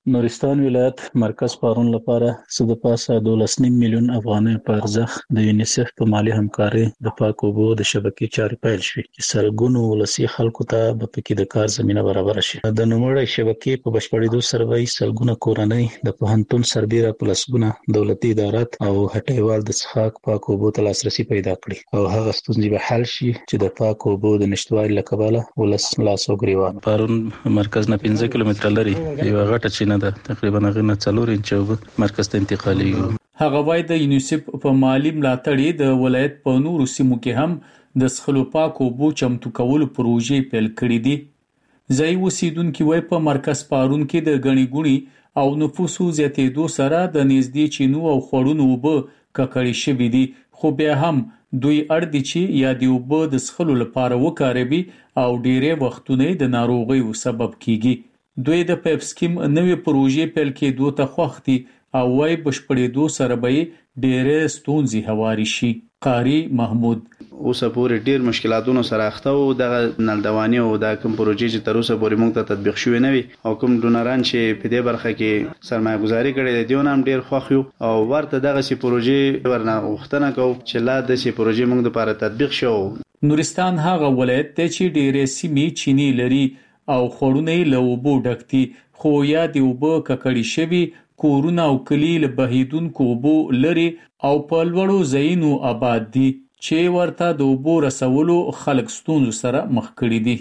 نورستان ولایت مرکز پارون لپاره څه د پاسه 12.5 میلیون افغانۍ په ارزښت د یونیسف په مالی همکاري د پاک اوبو د شبکې چارې پیل شوې چې سلګونو ولسي خلکو ته په پکې د کار زمينه برابر شي. د نوموړی شبکې په بشپړېدو سره به سلګونه کورنۍ د پوهنتون سربېره پلسګونه دولتي ادارات او هټیوال د څښاک پاک اوبو ته لاسرسي پیدا کړي او هغه ستونزې به حل شي چې د پاک اوبو د نشټوالي له کبله ولس لاس او ګریوان. پارون مرکز نه 15 کیلومتره لري یو غټه چینه ده تقریبا غنه 4 انچ مرکز ته انتقالي. هغه وای د یونیسف په مالی ملاتړ د ولایت په نورو سیمو کې هم د څښلو پاک اوبو چمتو کولو پروژې پیل کړې دي. ځای اوسیدونکو وای په مرکز پارون کې د غنی ګونی او نفوسو زیاتېدو سره د نږدې چینو او خړونو اوبه ککړې شوې دي خو بیا هم دوی اړ دي چې یا د اوبه د څښلو لپاره وکاروي او ډېرې وختونه د ناروغیو سبب کیږي. دوی د پیپ سکیم نوې پروژې پیل کېدو ته خوښ دي او وايي بشپړېدو سره به ډېرې ستونزې هواري شي. قاری محمود اوس پورې ډېر مشکلاتونو سره اخته او د نلدوانی او د کوم پروژې چې تر اوسه پورې موږ ته تطبیق شوې نه وي او کوم ډونران چې په دې برخه کې سرمایه گذاري کړې دي هم ډېر خوښ یو او ورته دغه سي پروژې ورنه غوښتنه کوو چې لا د سي پروژې موږ لپاره تطبیق شو. نورستان هغه ولایت ته چې ډېرې سیمې چینی لري او خړونه له اوبو ډکتي خو یا د اوبو ککړې شوي کورونه او کلی له بهیدونکو اوبو لري او په لوړو ځایونو آباد دي چې ورته د اوبو رسولو خلک ستونزو سره مخ کړي دي.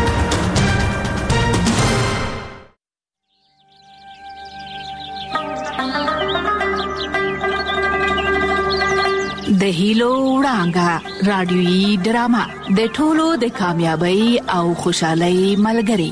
د هیلو وړانګه رادیوي ډرامه د ټولو د کامیابی او خوشحالۍ ملګری.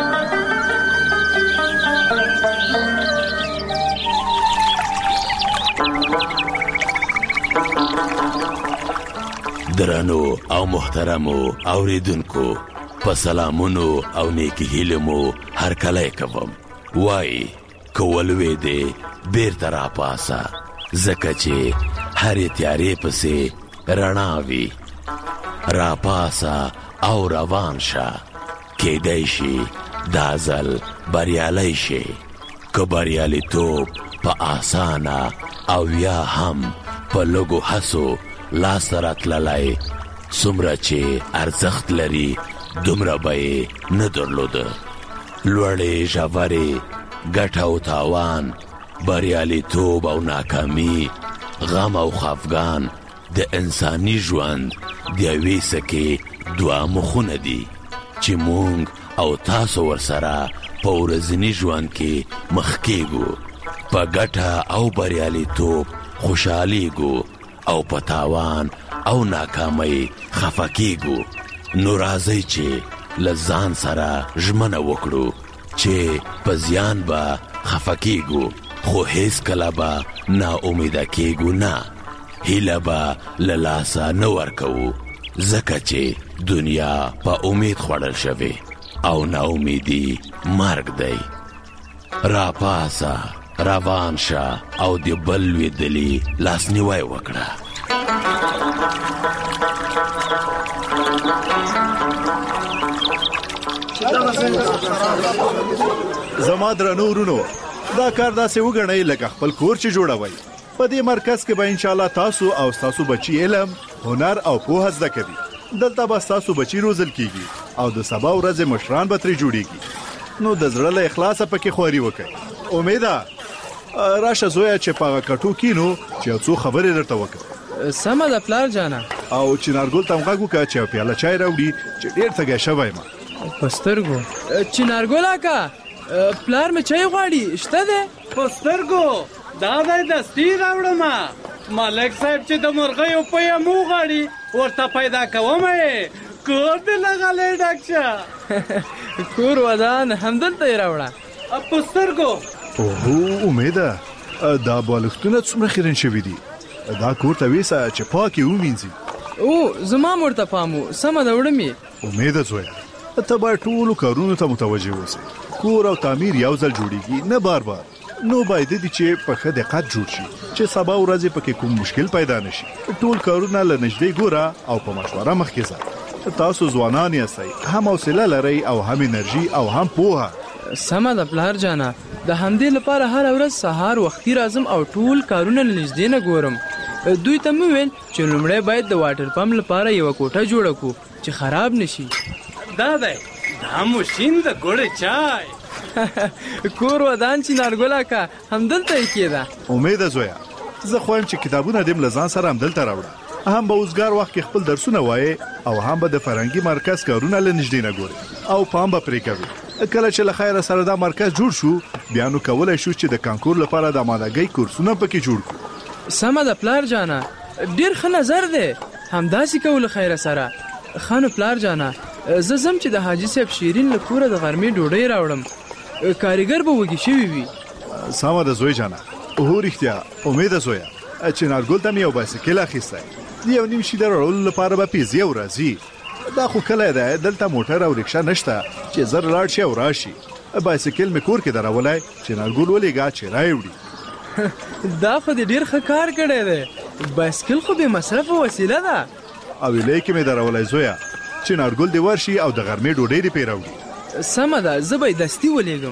درنو او محترمو اوریدونکو په سلامونو او نیکی هیلمو هر کله کوم وای کولوي دې بیرته را پاسه زکه چې هر تیارې پسې رڼا وي را پاسه او روان شه کېدای شي دا ځل بریالی شي که بریالیتوب په آسانه او یا هم په لږو هڅو لاس راتللی څومره چې ارزښت لري دومره به یې نه درلوده. لوړې ژورې ګټه او تاوان بریالیتوب او ناکامي غم او خفګان د انساني ژوند د یوې سکې دوه مخونه دي چې مونږ او تاسو ورسره په ورځني ژوند کې مخ کېږو په ګټه او بریالیتوب خوشحالیږو او پتاوان او ناکامۍ خفه کېږو. نو راځئ چې له ځان سره ژمنه وکړو چې په زیان به خفه کېږو خو هیڅ کله به نا امیده کېږو نه. هیله به له لاسه نه ورکوو ځکه چې دنیا په امید خوړل شوې او نا امیدي مرګ دی. را پاسه روان شه او د بل لویدلی لاسنیوی وکړه. زما درنو ورونو دا کار داسې وګڼئ لکه خپل کور چې جوړوي. په دې مرکز کې به ان شاء الله تاسو او تاسو بچی علم هنر او پوهه زده کوي. دلته به تاسو بچی روزل کیږي او د سبا ورځې مشران به ترې جوړیږي. نو د زړه له اخلاصه پکې خواري وکړئ. امیده راشه زویا چې پاغه کټو کینو چې څو خبرې درته وکړم. سمه د پلار جانا او چنارګل ته موږ وکړه چې پیاله چای راوړي چې ډېر څنګه شوی ما پسترګو. چنارګل اکا پلار مې چای غواړي شته ده؟ پسترګو دا د دستی راوړم مالک صاحب چې د مرغیو په یمو غواړي ورته پیدا کوم کور دې لغلې ډاکشه کور ودان همدلته راوړه پسترګو. اوه امیده دا بالښتونه څومره خیرن شوي دي. دا کور ته ویسه چې پاکې ومینځي. او زما مرته پامو سمه ده وړمې. امیده زویا ته باید ټولو کارونو ته متوجه اوسې. کور او تعمیر یو ځل جوړیږي نه بار بار. نو باید دي چې په ښه دقت جوړ شي چې سبا ورځې پکې کوم مشکل پیدا نشي. ټول کارونه له نږدې ګوره او په مشوره مخکې ځه. تاسو ځوانان یاستئ هم حوصله لرئ او هم انرژي او هم پوهه. سمه ده پلار جانا د همدې لپاره هر ورځ سهار وختي راځم او ټول کارونه نږدې نه ګورم. دوی ته مې ویل چې لومړی باید د واټر پمپ لپاره یو کوټه جوړه کړو چې خراب نشي. دا ماشین د ګوړې چای کور ودان چې نارګولا کا همدلته یې کېده. امید زویا زه خوایم چې کتابونه دې له ځان سره همدلته راوړه. هم به اوسګار وخت کې خپل درسونه وایي او هم به د فرهنګي مرکز کارونه له نږدې نه ګوري او پام به پرې کوي. کله چې له خیره سره دا مرکز جوړ شو بیا نو کولای شو چې د کانکور لپاره د آمادګۍ کورسونه پکې جوړ کړو. سمه ده پلار جانا، ډیر ښه نظر دی. همداسې کول خیره سره. خانو پلار جانا زه زم چې د حاجی صاحب شیرین له کوره د غرمې ډوډۍ راوړم. کاریګر به وږي شوی وي. سمه ده زوی جانا. هو رښتیا امید زویا چې نارګل ته یو بایسکل اخیستی. یو نیم شي درول لپاره به پیزې او راځي. دا خو کله ده دلته موټر او رکشا نشته چې زر لاړ شي او راشي. بایسکل مې کور کې درولای چې نارګل ولېګا چې راوړي. دا خو دې ډیر ښه کار کړی دی. بایسکل خو به مصرف وسیله ده. او لیکې مې درولای زویا چې نارګل دی ورشي او د غرمې ډوډۍ دی پیراوړي. سمه ده زه به دستي ولېږم.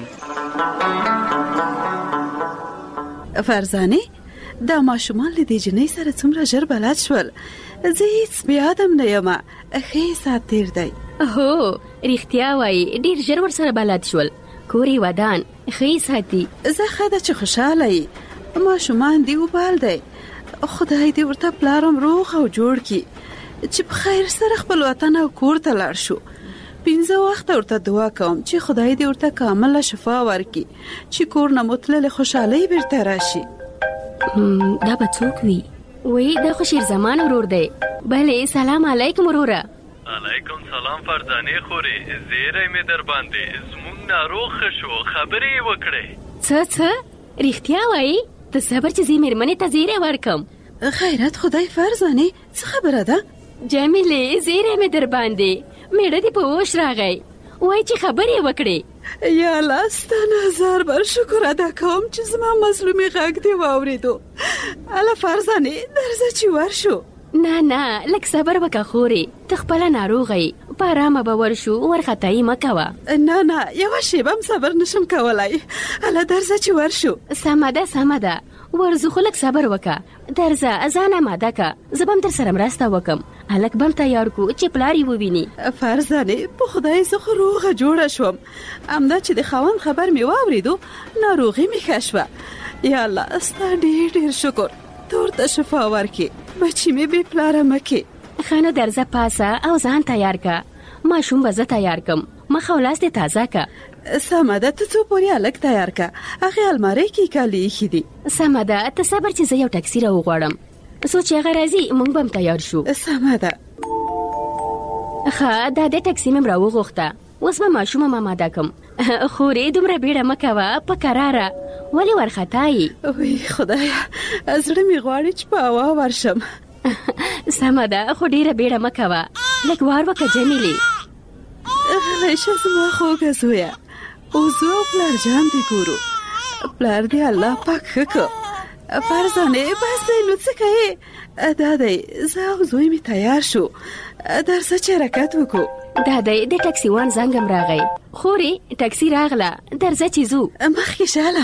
فرزانه دا ماشومان له دې جنۍ سره څومره ژر بلد شول. زه هیڅ بیا ادم نه یم. ښه سات تیر دی. هو رښتیا وایي ډیر ژر ورسره بلد شول. کورې ودان ښه ساتي. زه ښه ده چې خوشحاله یې. ماشومان دی وبال دی. خدای دې ورته پلارم روغ او جوړ کړي چې په خیر سره خپل وطن او کور ته لاړ شو. 5 وخت ورته دعا کوم چې خدای دې ورته کامله شفا ورکړي چې کور نه متلل خوشحالي بیرته راشي. دا به څوک وي؟ وای دا خو شیر زمان ورور دی. بله سلام علیکم وروره. علیکم سلام فرزانه خوري. زیری مې در باندې زمونږ ناروغ شو خبرې وکړې. څه رښتیا وایي؟ ته صبر چې زی مېرمنې ته زیری ورکم. خیرت خدای فرزانه څه خبره ده؟ جمیله زیری مې در باندې میړه دې په وښ راغی. وای چې خبرې وکړې. یا الله ستانه هزار بار شکر ادا کوم چې زما مظلومي غږ دی واورېدو. اله فرزانه درځه چې ورشو. نه لږ صبر وکړه خورې. ته خپله ناروغه یې په ارامه به ورشو. وارخطایي مه کوه. نه یوه شیبه هم صبر نشم کولی. اله درځه چې ورشو. سمه ده ورځو خو لږ صبر وکړه. درځه ځان اماده که. زه به هم در سره مرسته وکم. هلک به هم تیار کو چې پلار یې وویني. فرزانه په خدای زه خو روغه جوړه شوم. همدا چې د خاوند خبر مې واورېدو ناروغي مې ښه شوه. یا الله ستا ډېر شکر. تور ته شفا ورکړي. بچی مې بې پلاره مه کړې. ښه نو درځه پاسه او ځان تیار که. ماشوم به زه تیار کم. مخ او لاس دې تازه که. سمه ده ته څو پورې هلک تیار که. هغې المارۍ کې کالي ایښي دي. سمه ده ته صبر چې زه یو ټکسي راوغواړم. څو چې هغه راځي موږ به هم تیار شو. سمه ده. ښه دا د ټکسي مې راوغوښته. اوس به ماشوم هم اماده کم. خورې دومره بیړه مه کوه په کراره. ولې وارخطایي؟ وی خدایه زړه مې غواړي چې په هوا ورشم. سمه ده خو ډېره بیړه مه کوه. لږ وار وکړه جمیلې. غلی شه زما خوږه زویه. اوس او پلار جان دې ګورو. پلار دې الله پاک ښه کړه. فرزانه بس دی نو څه کوې؟ دا دی زه او زوی مې تیار شو. درځه چې حرکت وکړو. دا دی د ټکسي وان زنګ هم راغی. خورې ټکسي راغله. درځه چې ځو. مخکې شاله.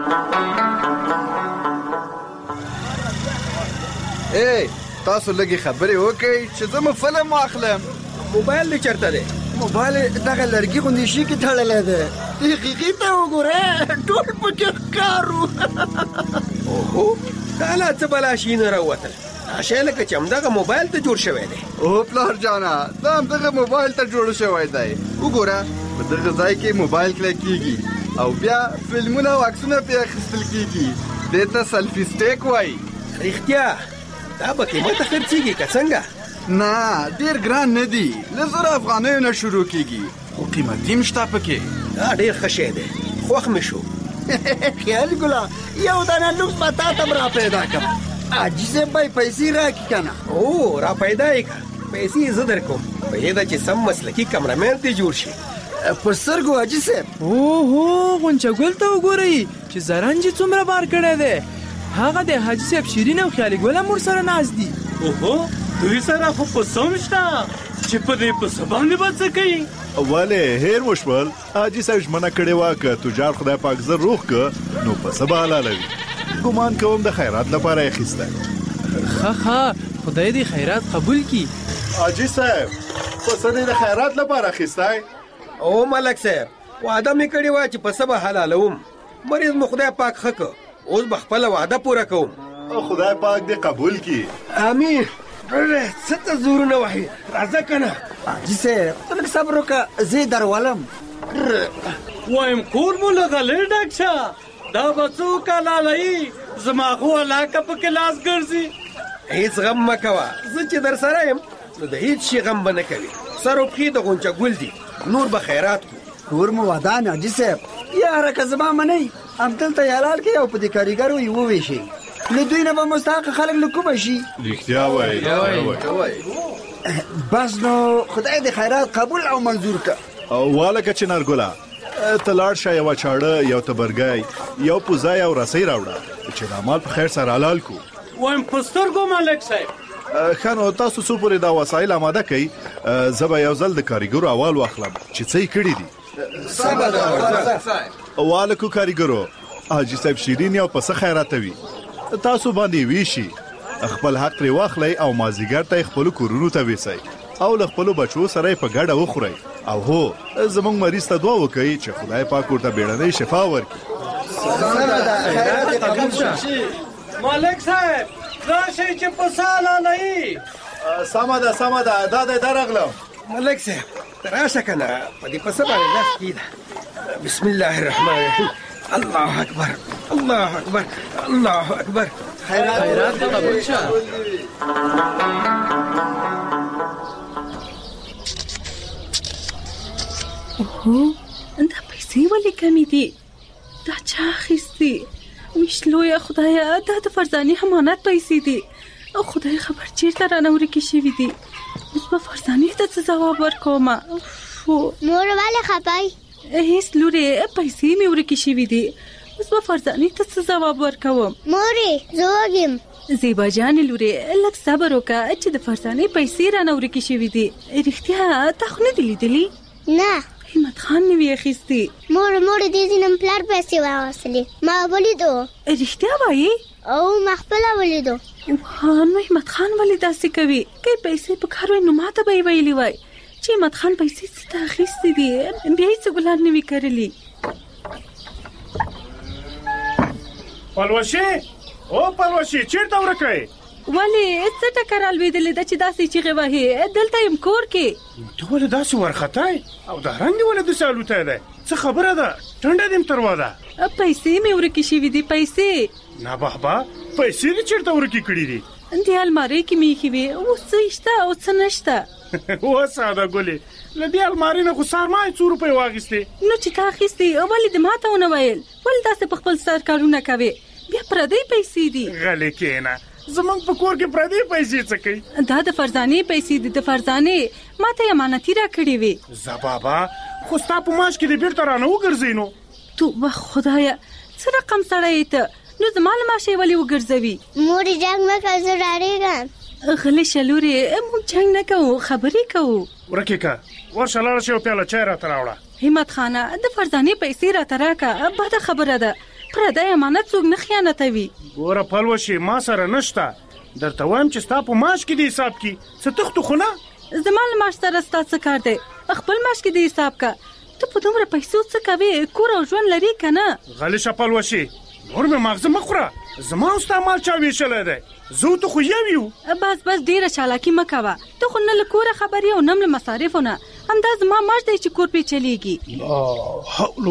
تاسو لږې خبرې وکړئ چې زه مو فلم واخلم. موبایل دې چېرته دی؟ موبایل دغه لرګي غوندې شي کې تړلی دی. حقیقي ته وګوره ټول پکې ښکارو. اوهو دا لا څه بلا شي نه راوتل. شی لکه چې همدغه موبایل ته جوړ شوی دی. او پلار جانا دا همدغه موبایل ته جوړ شوی دی. وګوره په دغه ځای کې موبایل کلیک کېږي او بیا فلمونه او عکسونه پرې اخیستل کېږي. دې ته سلفي سټیک وایي. رښتیا دا به قیمته خرڅېږي که څنګه؟ نه ډېر ګران نه دي. له 1000 افغانیو نه شروع کېږي خو قیمتي هم شته پکې. دا ډېر ښه شی دی. خوښ مې شو. خیال ګله یو دانه لوکس به تا ته را پیدا کړم. حاجي صاحب به پیسې راکړي که نه؟ او را پیدا یې کړه. پیسې زه در کوم. پوهېده چې سم مسلکي کمرمین دې جوړ شي. پر سترګو حاجي صاحب. اوهو غونچه ګل ته وګورئ چې زرنج یې څومره بار کړی دی. هغه د حاجي صاحب شیرین او خیالي ګل هم ورسره ناست دي. اوهو دوی سره خو پسه هم شته چې په دې پسه باندې به څه کوي؟ ولی هیر مشمل حاجی صاحب منع کړی و که تجار خدای پاک زر روح که نو پس به حلالوي ګمان کوم د خیرات لپاره یې خسته. ها خدای دې خیرات قبول کی. حاجی صاحب پس دې د خیرات لپاره خسته؟ او ملک صاحب وعده مې کړی و چې پس به حلالوم. مریض مو خدای پاک خکه اوس به خپل وعده پوره کوم. خدای پاک دې قبول کی. امين. څه ته زورونه وایي راځه کنه. حاجی صاحب ته لږ صبر وکړه زه درولم. وایم کور مو لګلې ډاکټر دا بچو کالالای زما خو علاقه په کلاس ګرځي. هیڅ غم مکوه زه چې در سره یم نو د هیڅ شي غم به نه کوي. سر و پښې د غونچه ګل دي نور به خیرات کور مو ودان حاجي صاحب یاره که زما منی همدلته یې حلال کړي او په دې کاریګرو یې وویشي له دوی نه به مستحق خلک له کومه شي. رښتیا وایي. بس نو خدای دې خیرات قبول او منظور کړه. والکه چنار ګله ته لاړ شه یوه چاړه یو تبرګی یو پوزه یو رسۍ راوړه چې د مال په خیر سره حلال کو. وایم په سترګو ملک صاحب. ښه نو تاسو څو پورې دا وسایل اماده کړئ زه به یو ځل د کاریګرو احوال واخلم چې څه یې کړي دي. والکو کاریګرو حاجي صاحب شیرین یو پسه خیراتوي تاسو باندې ویشي خپل حق ترې واخلئ او مازدیګر ته خپلو کورونو ته ویسئ او له خپلو بچو سره په ګډه وخورئ او هو زموږ مریض ته دعا وکړئ چې خدای پاک ورته بیړنۍ شفا ورکړي. ملک صاحب راشئ چې پسه حلالوي. سمه ده دا دی درغلم. ملک صاحب راشه کنه په دې پسه باندې لاس کېږده. بسم الله الرحمن الرحیم. الله اکبر الله اکبر الله اکبر. خیرات دې قبول شه. اوه دا پیسې ولې کمې دي؟ دا چا اخیستي؟ ویشلویه خدایه دا د فرزانې امانت پیسې دي. خدای خبر چیرته رانه ورکې شوي دي. اوس به فرزانې ته څه ځواب ورکوم؟ مور ولې خفای؟ هیڅ لورې پیسې مې ورکې شوي دي. اوس به فرزانې ته څه ځواب ورکوم؟ مورې زه وږم. زیبا جانې لورې لږ صبر وکړه چې د فرزانې پیسې رانه ورکې شوي دي. رښتیا تا خو نه دي لیدلي؟ نه. همت خان نه وي اخیستي. مور دې ځینم پلار پیسې واغوستلې ما ولیدو. رښتیا وایي؟ او ما خپله ولیدو. نو همت خان ولې داسې کوي؟ که پیسې په کار وای نو ماته به یې ویلي وای چې همت خان پیسې څه ته اخیستې دي بیا یې څه ګلان نه وي کرلي. پلوشي او پلوشي چیرته ورکه؟ ولې څه ټکر الوېدلې ده چې داسې چیغې وهې؟ دلته یم کور کې. ته ولې داسې ورختای او دا رنګ دې ولې داسې الوتی دی؟ څه خبره ده؟ ټنډه دې تروا ده. پیسې مې ورکې شوي دي. پیسې نه بابا پیسې دې چیرته ورکې کړي دي؟ د المارۍ کې مې ایښې وې. اوس څه شته او څه نشته. وساده ګلې له دې المارۍ نه خو سرمایه 2 روپۍ واخیستې. نو چې تا اخیستې ولې دې ماته ونه ویل؟ ولې داسې په خپل سر کارونه کوې؟ بیا پردۍ پیسې دي. غلې کېنه زمونږ په کور کې پردۍ پیسې څه کوي؟ دا د فرزانې پیسې دي. د فرزانې ماته یې امانتي راکړې وې. زه بابا خو ستا په معاش کې دې بیرته رانه وګرځئ نو. توبه خدایه څه رقم سړی یې ته؟ نو زما له معاشه یې ولې وګرځوي؟ مورې جنګ مه کوه زه ډارېږم. غلې شه لورې موږ جنګ نه کوو خبرې کوو. ورکې که ورشه لاړه شي او پیاله چای راته راوړه. همت خانه د فرزانې پیسې راته راکړه. بده خبره ده پردی امانت څوک نه خیانتوي. ګوره پلوشي ما سره نشته درته وایم چې ستا په معاش کې دې حساب کې څه تختو خو نه. زما له معاش سره ستا څه کار دی؟ خپل معاش کې دې حساب که. ته په دومره پیسو څه کوې؟ کور او ژوند لري که نه؟ غلې شه پلوشي نور مې ماغزه مه خوره. زما او ستا مال چا ویشلی دی؟ زه ته خو یو یو. بس ډېره چالاکي مه کوه. ته خو نه له کوره خبر یې او نه له مصارفو نه. همدا زما معاش دی چې کور پې چلیږي. لا حول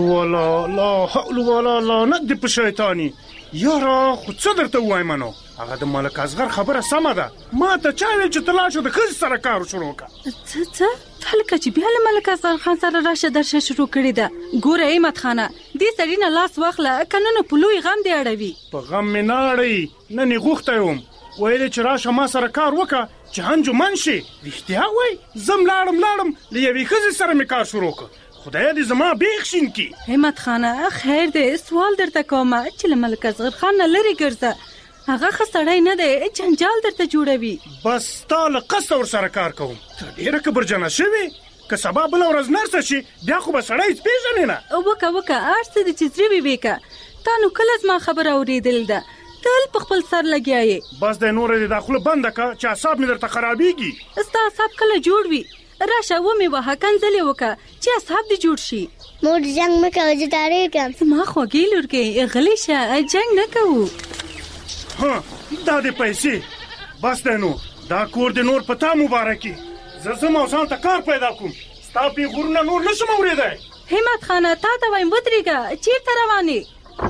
ولا لعنت دې په شیطاني. یاره خو څه درته ووایم نو هغه د ملک اصغر خبره سمه ده. ما ته چا ویل چې ته لاړ شه د ښځې سره کار شروع کړه. څه تا لکه چې بیا له ملک اصغر خان سره راشه درشه شروع کړې ده. ګوره همت خانه دې سړي نه لاس واخله که نه نو په لوی غم دې اړوي. په غم مې نه اړوي نن یې غوښتی وم ویلې چې راشه ما سره کار وکړه چې انجمن شي. رښتیا وایي زم لاړم له یوې ښځې سره مې کار شروع کړ. خدای دې زما بیخ شین کی. همت خانه خیر دې سوال درته کوم چې له ملک اصغر خان نه لرې ګرځه. هغه ښه سړی نه دی جنجال درته جوړوي. بس تا له قصده ورسره کار کوم. ته ډېره کبرجنه شوې. که سبا بل ورځ نرسه شي بیا خو به سړی پیژنې نه. وکه ارڅ د چتري بیبیکا تا نو کله ما خبر اوریدل ده تل په خپل سر لګیاي. بس د نور د داخله بند کا چې اعصاب مې درته خرابېږي. ستا اعصاب کله جوړ وي راشه و مې وها کنځلې وکه چې اعصاب دې جوړ شي. مور جنگ مکه وجداري کم ما خوږی لورګي غلی شه جنگ نه کوو. ها دا دې پیسې بس نو دا کور د نور پتا مبارکي. زه ما ځان ته کار پیدا کوم. ستا په غرونه نور نشم اورېدای. همت خانه تا ته وایم ودرېګه چیرته روانې؟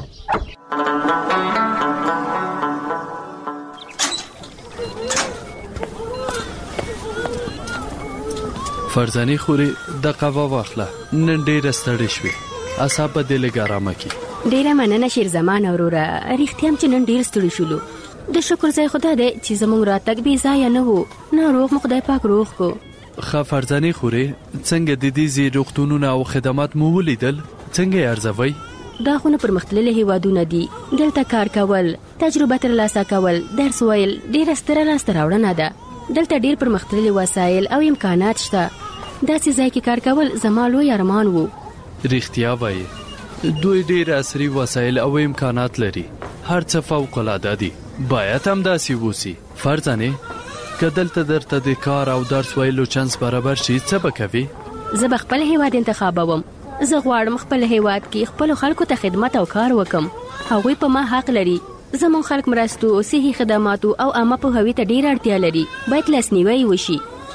فرزانه خوري د قوا واخله نن ډېر ستړي شوي اعصاب دې لږ آرام کړي. ډېر مننه شیر زمان اوروره رښتیا چې نن ډېر ستړي شولو. د شکر ځای خدای دې چې زموږ راتګ بې ځایه نه وو ناروغ مو خدای پاک روغ کو. ښه فرزانه خوري څنګه د دې زی روغتونونه او خدمات مو ولیدل څنګه ارزوي؟ دا خو نه پرمختللي هیوادونه دي دلته کار کول تجربه ترلاسه کول درس ویل ډېره ستره لاسته راوړنه ده. دلته ډېر پرمختللي وسایل او امکانات شته. داسې ځای کې کار کول زما لوی ارمان وو. رښتیا وایي دوی ډېر عصري وسایل او امکانات لري هر څه فوق العاده دي. باید هم داسې ووسي. فرزانه که دلته درته د کار او درس ویلو چانس برابر شي څه به کوي؟ زه به خپل هیواد انتخابوم. زه غواړم خپل هیواد کې خپل خلکو ته خدمت او کار وکم. هغوی په ما حق لري. زمون خلک مرستو صحي خدماتو او عامه پوهاوي ته ډیر اړتیا لري. باید لاسنیوي وشي.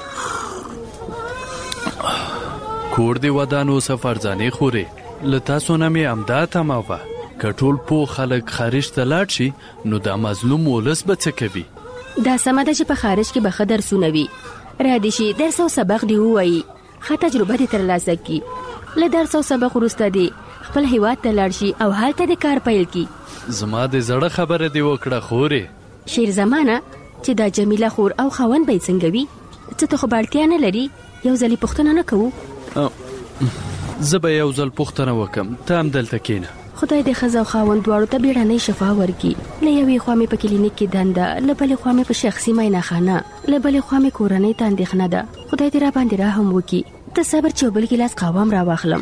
کور دی ودانو سفرځانې خوري لتا سونه می امداد تماوه کټول په خلک خارج ته لاړ شي نو دا مظلوم ولس به څه کوي؟ دا سمه ده چې په خارج کې به ښه درسونه وي. را دي شي درس او سبق دی ووایي ښه تجربه دې ترلاسه کړي. له درس او سبق وروسته دی خپل هیواد ته لاړ شي او هلته د کار پیل کړي. زما د زړه خبره دی وکړه خورې. شیر زمانه چې دا جمیله خور او خاوند به څنګه وي؟ څه ته خو اړتیا نه لري. یو ځلې پوښتنه نه کوو؟ زه به یو ځل پوښتنه وکم ته هم دلته کېنه. خدای دې ښځه او خاوند دواړو ته بیړنۍ شفا ورکړي. له یوې خوا مې په کلینیک کې دنده له بلې خوا مې په شخصي معاینهخانه له بلې خوا مې کورنۍ ته اندېښنه ده. خدای دې را باندې رحم وکړي. ته صبر چې یو بل ګیلاس قهوه هم راواخلم.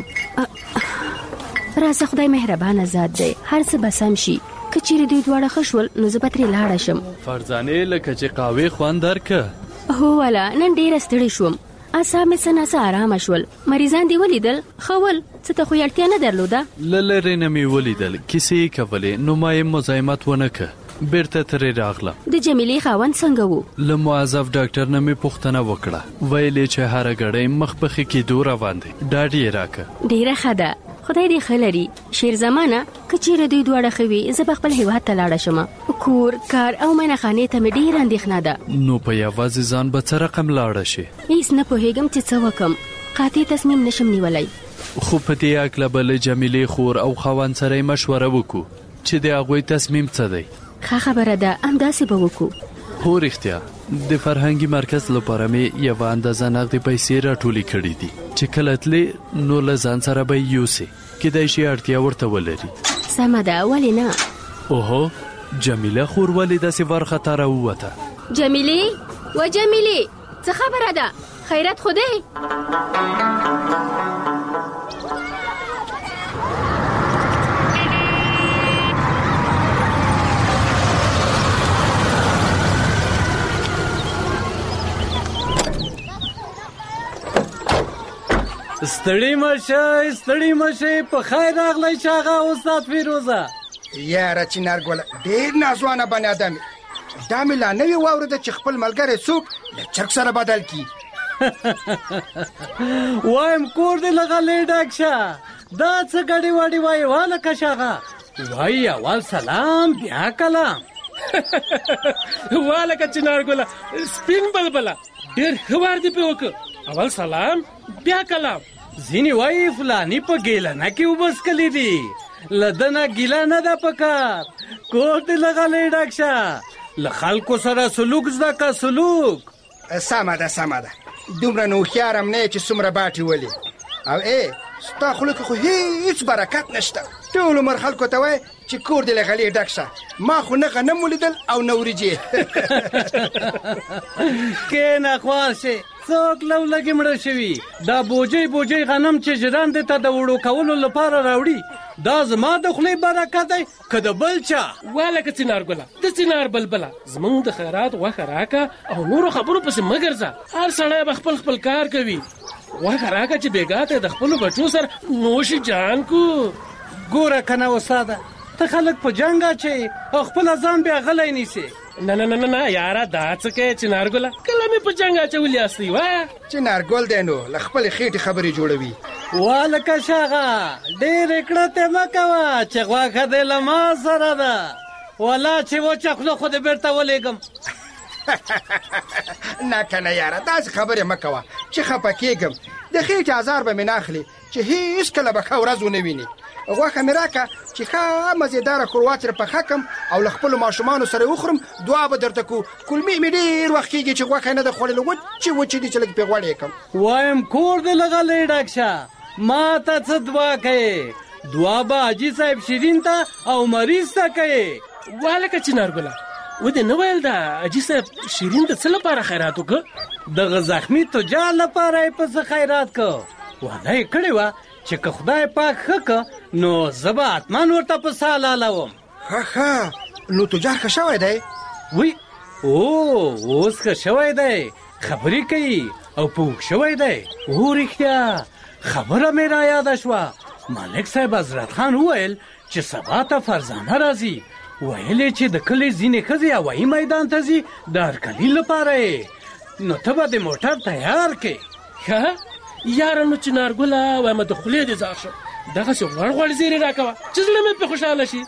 راځه خدای مهربانه ذات دی هر څه به سم شي. که چیرې دوی دواړه ښه شول نو زه به ترې لاړه شم. فرزانې لکه چې قهوې خوند درکه؟ هو والا نن ډېره ستړې شوم. اعصاب مې څه ناڅه آرامه شول. مریضان دې ولیدل؟ ښه ول څه ته خو اړتیا نه درلوده؟ له لرې نه مې ولیدل کیسې یې کولې نو ما یې مزاحمت ونه که بیرته ترې راغلم. د جمیلې خاوند څنګه وو؟ له معذب ډاکټر نه مې پوښتنه وکړه ویلې چې هره ګړۍ مخ پخې کېدو روان دی. ډاډ یې راکه. ډېره ښه ده خدای دې ښه لري. شیر زمانه که چیرې دوی دواړه ښه وي زه به خپل هیواد ته لاړه شم. کور کار او معاینهخانې ته مې ډېره اندېښنه ده. نو په یوازې ځان به څه رقم لاړه شي؟ هیڅ نه پوهېږم چې څه وکم. قاطع تصمیم نشم نیولی. خو په دې هکله به له جمیلې خور او خاوند سره یې مشوره وکړو چې د هغوی تصمیم څه دی. ښه خبره ده همداسې به وکړو. هو رښتیا د فرهنګي مرکز لپاره مې یوه اندازه نغدې پیسې راټولې کړې دي چې کله تلې نو له ځان سره به یې یوسې کیدای شي اړتیا ورته ولري. سمه ده ولې نه. اوهو جمیله خور ولې داسې وارخطا راووته؟ جمیلې و جمیلې څه خبره ده؟ خیرت خو دی؟ ستړي مشه په خیر راغلی شاغه استاد فیروزه. یاره چنارګل ډېر نازوانه بنی آدم. دا مې لا نوې واورېده چې خپل ملګری څوک له چرګ سره بدل کړي. وایم کور دې لغلی ډک شه. دا څه ګډې واډې وایي والکه شاغه وایي اول سلام بیا کلام. والکه چنارګله سپین بلبله ډېر ښه وار دې پې وکړه. اول سلام بیا کلام. ځینې وایي فلانی په ګیلنه کې وبسکلی دي له ده نه ګیله نه ده پکار. کور دې لغلی ډک شه. له خلکو سره سلوک زده که سلوک. سمه ده دومره نو هوښیار هم نه یې چې څومره باټې ولي. او ستا خوله کې خو هیڅ برکت نشته. ټول عمر خلکو ته وایي چې کور دې له غلې ډک شه. ما خو نه غنم ولیدل او نه وریجې. کښېنه خوار شې څوک لولګي مړه شوي دا بوجي غنم چې ژرندې ته د وړو کولو لپاره راوړي دا زما د خولې برکت دی که د بل چا والکه چنار ګله د چنار بلبله زمونږ د خیرات غوښه راکه او نورو خبرو پسې مه ګرځه هر سړی به خپل کار کوي غوښه راکه چې بېګا ته د خپلو بچو سره نوش جان کو ګوره که نه استاده ته خلک په جنګ اچوي او خپله ځان بیا غلی نیسې نه یاره دا څه کوې چنارګله کله مې په جنګ اچولي هستئ وایه چنارګل دی نو له خپلې خېټې خبرې جوړوي والکه شاغه ډېرې کړتې مه کوه چې غوښه دې له ما سره ده ولا چې وچه خوله خو دې بېرته ولېږم نه که نه یاره داسې خبرې مه کوه چې خفه کېږم د خېټې ازار به مې نه اخلي چې هېڅکله به ښه ورځ ونه ویني غوښه مې راکه چې ښه مزېداره ښوروا ترې پخه کړم او له خپلو ماشومانو سره وخورم دعا به درته کو کلمې مې ډېر وخت کېږي چې غوښه نه ده خوړلې وچې دي چې لږ پرې غوړې کړم وایم کور دې لغلی ډک شه ما ته څه دعا کوې دعا به حاجي صاحب شیرین ته او مریض ته کوې والکه چنارګله ودې نه ویل دا حاجي صاحب شیرین ته څه لپاره خیرات وکړه دغه زخمي تجار لپاره یې په څه خیرات که وعده یې کړې وه چې که خدای پاک ښه که نو زه به حتما ورته په سا لالوم ښه نو تجار ښه شوی دی وی اوس ښه شوی دی خبرې کوي او پوخ شوی دی رښتیا خبره مې را یاده شوه ملک صاحب حضرت خان وویل چې سبا ته فرزانه راځي ویل چې د کلي ځینې ښځې هوایي میدان ته ځي د هرکلي لپاره یې نو ته به د موټر تیار کې ښه یاره نو چنارګله وایم د خولې دې ځار شو دغسې غوړ زیرې راکوه چې زړه مې پرې خوشحاله شي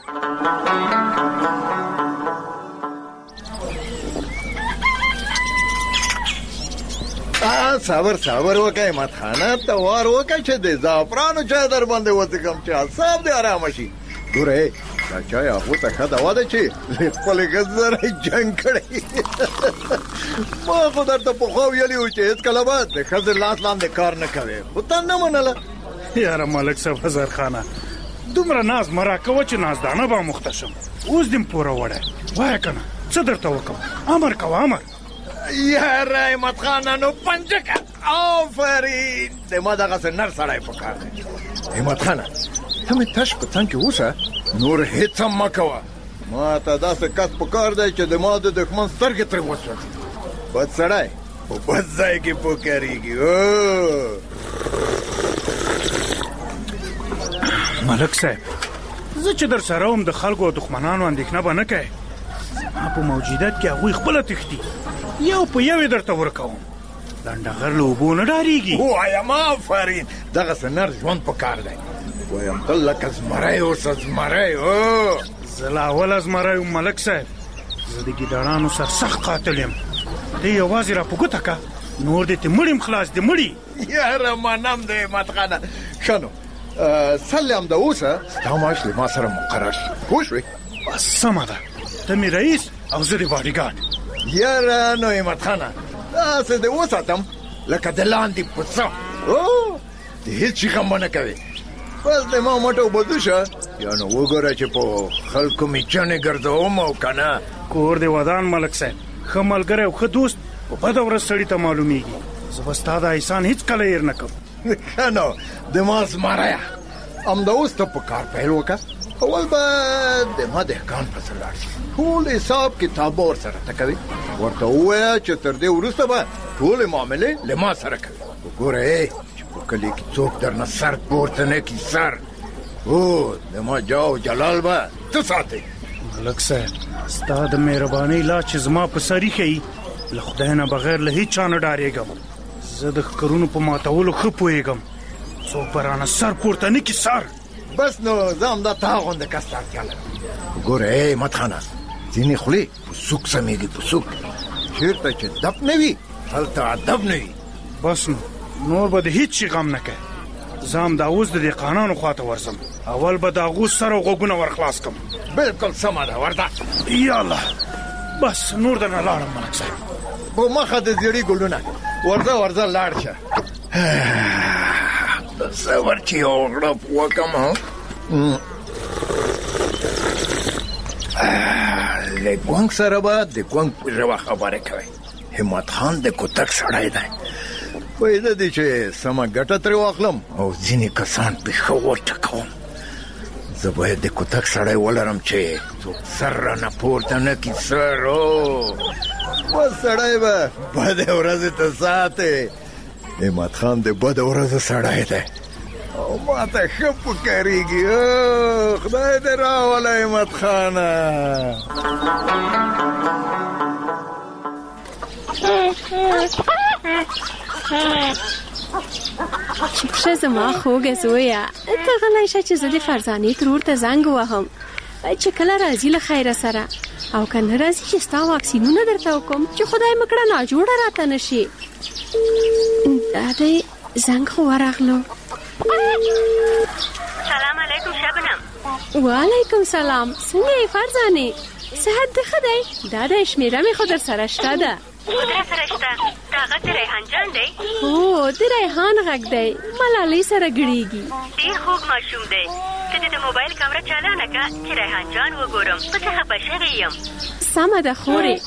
صبر وکړه احمد خانه ته وار وکړه چې د زعفرانو چای در باندې وڅښم چې اعصاب دې ارامه شي ګوره دا چای هغو ته ښه دوا ده چې خپلې ښځې سره یې جنګ کړی ما خو درته پخوا ویلي وو چې هېڅکله به د ښځې لاس لاندې کار نه کوې خو تا نه منله یاره ملک صاحب هزار خانه دومره ناز مه راکوه چې نازدانه به مخته شم اوس دې م پوره وړی وایه که نه څه درته وکړم امر کوه امر یاره احمد خانه نو پنجه که آفرین د ما دغسې نر سړی په کار دی احمد خانه ته مې تش په څنګ کې اوسه نور هېڅ هم مه کوه ما ته داسې کس په کار دی چې د ما د دښمن سترګې ترې وسوځي بد سړی په بد ځای کې پوکارېږي ملک صاحب زه چې در سره وم د خلکو او دښمنانو اندېښنه به نه کوې زما په موجودیت کې هغوی خپله تښتي یو په یو یې درته ورکوم لنډغر له اوبو نه ډارېږي وایم آفرین دغسې نر ژوند په کار دی وایم ته لکه زمری اوسه زمری زه لا اوله زمری وم ملک صاحب زه د ګیدړانو سر سخت قاتل یم ته یوازې را په ګوته که نور دې ته مړ یم خلاص دې مړي یاره منم د احمد خانه ښه نو سل هم د اوسه ستا معاش له ما سره مقرر شي پوه شوې بس سمه ده ته مې رئیس او زه د باډیګارډ یاره نو احمد خانه داسې دې وساتم لکه د لاندې پسه د هېڅ شي غم به نه کوې بس د ما مټه وبدو شه یا نو وګوره چې په خلکو مې چنې ګرځوم او که نه کور دې ودان ملک صاحب ښه ملګری او ښه دوست په بده ورځ سړي ته معلومیږي زه به ستا دا احسان هېڅکله هېر نه کوم ښه نو د ما زمریه همدا اوس ته په کار پیل وکړه اول به د ما دهقان پسې لاړ شي ټول حساب کتاب به ورسره ته کوي ورته ووایه چې تر دې وروسته به ټولې معاملې له ما سره کوي وګوره چې په کلي کې څوک درنه سر پورته نه کړي سر د ما جاه و جلال به ته ساتې ملک صاحب ستا د مهربانۍ لا چې زما په سر ایښی له خدای نه بغیر له هېڅ چا نه ډارېږم زه د ښکرونو په ماتولو ښه پوهېږم څوک به رانه سر پورته نه کړي سر بس نو زه همدا تا غونده کس ته اړتیا لرم ګوره احمد خانه ځینې خولې پسوک سمیږي پسوک چېرته چې دب نه وي هلته ادب نه وي بس نو نور به د هېڅ شي غم نه کوې زه همدا اوس د دهقانانو خواته ورځم اول به د هغو سر او غوږونه ورخلاص کړم بلکل سمه ده ورته یا الله بس نور درنه لاړم ملک صاحب په مخه د زیړي ګلونه ورځه لاړ شه صبر چې یو غړپ وکړم له ګونګ سره به د ګونګ په ژبه خبرې کوئ همت خان د کوتک سړی دی پیدا دی چې سمه ګټه ترې واخلم او ځینې کسان پې ښه وټکوم. زه باید د کوتک سړی ولرم چې څوک سر رانه پورته نه کړي. سر بس سړی به بدې ورځې ته ساتې. همت خان د بدې ورځې سړی دی او ما ته ښه پکارېږي. خدای دې راوله همت خانه. چوپ شه زما خوږه زویه، ته غلی شه چې زه د فرزانې ترور ته زنګ ووهم چې کله راځي له خیره سره، او که نه راځي چې ستا واکسینونه درته وکړم چې خدای مه کړه ناجوړه راته نه شي. دا دی زنګ خو ورغلو. سلام علیکم شبنم. وعلیکم سلام. څنګه یې فرزانې؟ صحت دې ښه دی؟ دا د شمېره مې خو در سره شته ده. در سره شته؟ دا غږ د ریحان جان دی؟ هو د ریحان غږ دی، ملالۍ سره ګړېږي. ډېر خوږ ماشوم دی. ته دې د موبایل کمره چالانه کړه چې ریحان جان وګورم. پسې خفه شوې یم. سمه ده خورې.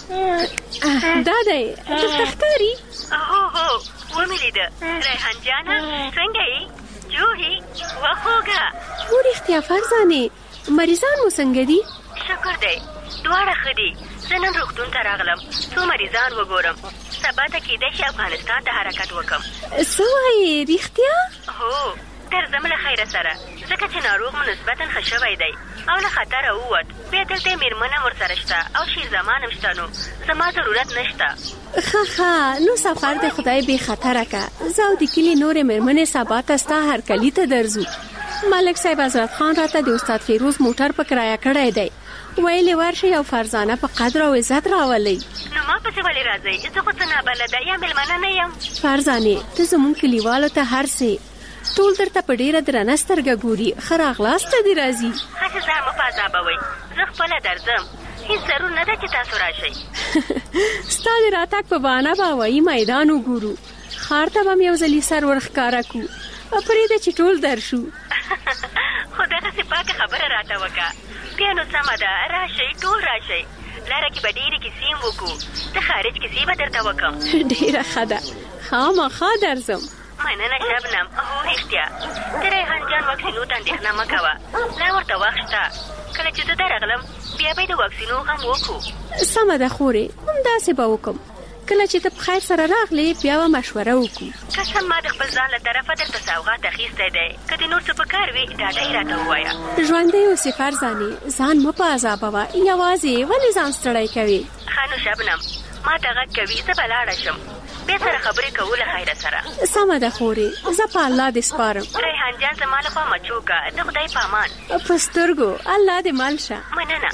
دا دی دلته ښکاري؟ هو ومې لیده. ریحان جانه څنګه یې؟ جوړې وخوږه. هو رښتیا فرزانې، مریضان مو څنګه دي؟ شکر دی دواړه ښه دي. زه نن روغتون ته راغلم څو مریضان وګورم. سبا ته کېدای شي افغانستان ته حرکت وکړم. څه وایې رښتیا؟ هو درځم له خیره سره، ځکه چې ناروغ مو نسبتا ښه شوی دی او له خطره ووت. بیا دلته مېرمن ورسره شته او شیرزمان هم شته، نو زما ضرورت نشته. ښه نو سفر د خدای بې خطره که. زه او د کلي نورې مېرمنې سبا ته ستا هرکلي ته درځو. ملک صاحب حضرت خان راته د استاد فیروز موټر په کرایه کړی دی، ویلې ورشئ او فرزانه په قدر او عزت راولئ. نو ما پسې ولې راځئ؟ زه خو څه نابلده یا مېلمانه نه یم. فرزانې ته زموږ کلیوالو ته هر څه ټول درته په ډېره درنه سترګه ګوري. ښه راغلاست ته دې راځي. هسې ځان مه په عذابوئ، زه خپله درځم. هېڅ ضرور نه ده چې تاسو راشئ. ستا د راتګ په بهانه به هوایي میدان وګورو، ښار ته به م یو ځلي سر ورښکاره کړو. پرېږده چې ټول درشو. خو دغسې پاکه خبره راته وکړه. بیا نو سمه ده، راشئ ټول راشئ. لاره کې به ډېرې کیسې هم وکړو. د خارج کیسې به درته وکړم. ډېره ښه ده، خامخا درځم. مننه شبنم. هو رښتیا د ریحان جان واکسینو ته اندېښنه مه کوه، لا ورته وخت شته. کله چې زه درغلم بیا به د واکسینو غم وکړو. سمه ده خورې، همداسې به وکړم. کله چې ته په خیر سره راغلې بیا به مشوره وکړو. قسم ما د خپل ځان له طرفه درته سوغات اخیستی دی. که د نور څه پکار وي ډاډه یې راته ووایه. ژوندی اوسې فرزانې، ځان مه په عذابوه. یوازې ولې ځان ستړی کوې؟ ښه نو شبنم، ما ته غږ کوي، زه به لاړه شم. بیا سره خبرې کوو له خیره سره. سمه ده خورې، زه په الله دې سپارم. ریحان جان زما لخوا مچوکه. د خدای په امان. په سترګو الله دې مل شه. مننه.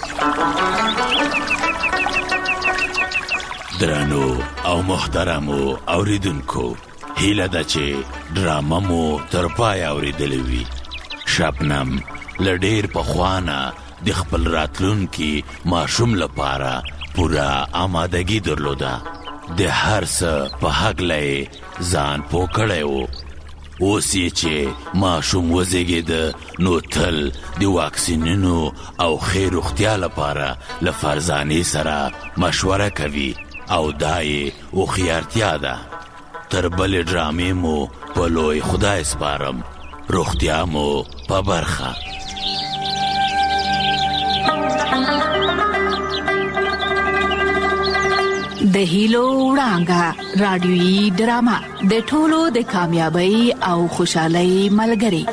درنو او محترمو اوریدونکو، هیله ده چې ډرامه مو تر پایه اوریدلې وي. شبنم له ډېر پخوانه د خپل راتلونکي ماشوم لپاره پوره آمادګي درلوده. د هر څه په هکله یې ځان پوه کړی و. اوس یې چې ماشوم وزېږېده نو تل د واکسینونو او ښې روغتیا لپاره له فرزانې سره مشوره کوي، او دا یې هوښیارتیا ده. تر بلې ډرامې مو په لوی خدای سپارم. روغتیا مو په برخه. د هیلو وړانګه رادیويي ډرامه د ټولو د کامیابی او خوشحالۍ ملګری.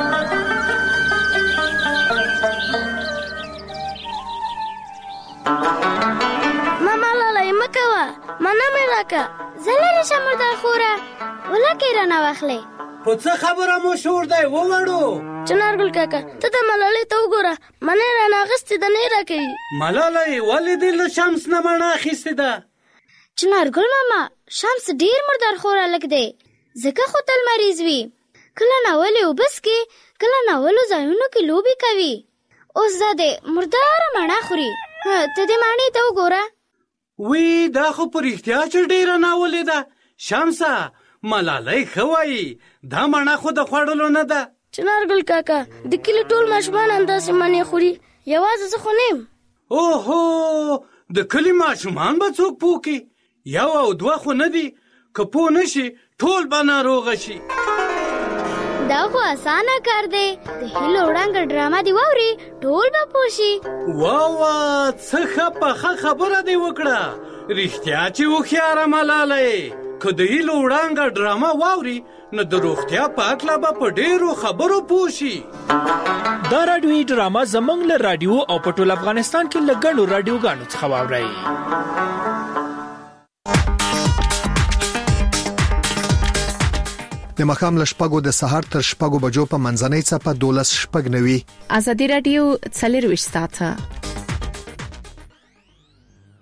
ماما لاله مکوه مانا مې راکه زلری شمرده خوره ولکه رانه واخلې. په څه خبره مو شور دی ووړو؟ چنارګل کاکا ته د ملالۍ ته وګوره، منې رانه اخیستې ده نه راکوي. ملالۍ ولې دې له شمس نه مڼه اخیستې ده؟ چنارګل ماما شمس ډېر مردار خور هلک دی، ځکه خو تل مریض وي. کله ناولې اوبه څکي، کله ناولو ځایونو کې لوبې کوي. اوس دا دی مرداره مڼه خوري. ته دې مڼې ته وګوره. وی دا خو په رښتیا چې ډېره ناولې ده. شمسه ملالۍ ښه وایي، دا مڼه خو د خوړلو نه ده. چنارګل کاکا د کلي ټول ماشومان همداسې مڼې خوري، یوازې زه خو نه یم. اوهو د کلي ماشومان به څوک پوکي؟ یو او دوه خو نه دي که پوه نشي ټول به ناروغه شي. دا خو اسانه کار دی. د هیلو وړانګه ډرامه دی واوري ټول به پوه شي. وا څه ښه پخه خبره دی وکړه. رښتیا چې هوښیاره ملاله که د هیلو وړانګه ډرامه واوري نو د روغتیا په هکله به په ډېرو خبرو پوه شي. دا راډیویي ډرامه زموږ له راډیو او په ټول افغانستان کې له ګڼو راډیوګانو څخه واورئ. د ماښام له شپږو د سهار تر شپږو بجو په منځنۍ څپه 12:09. ازادي راډیو 24 ساعته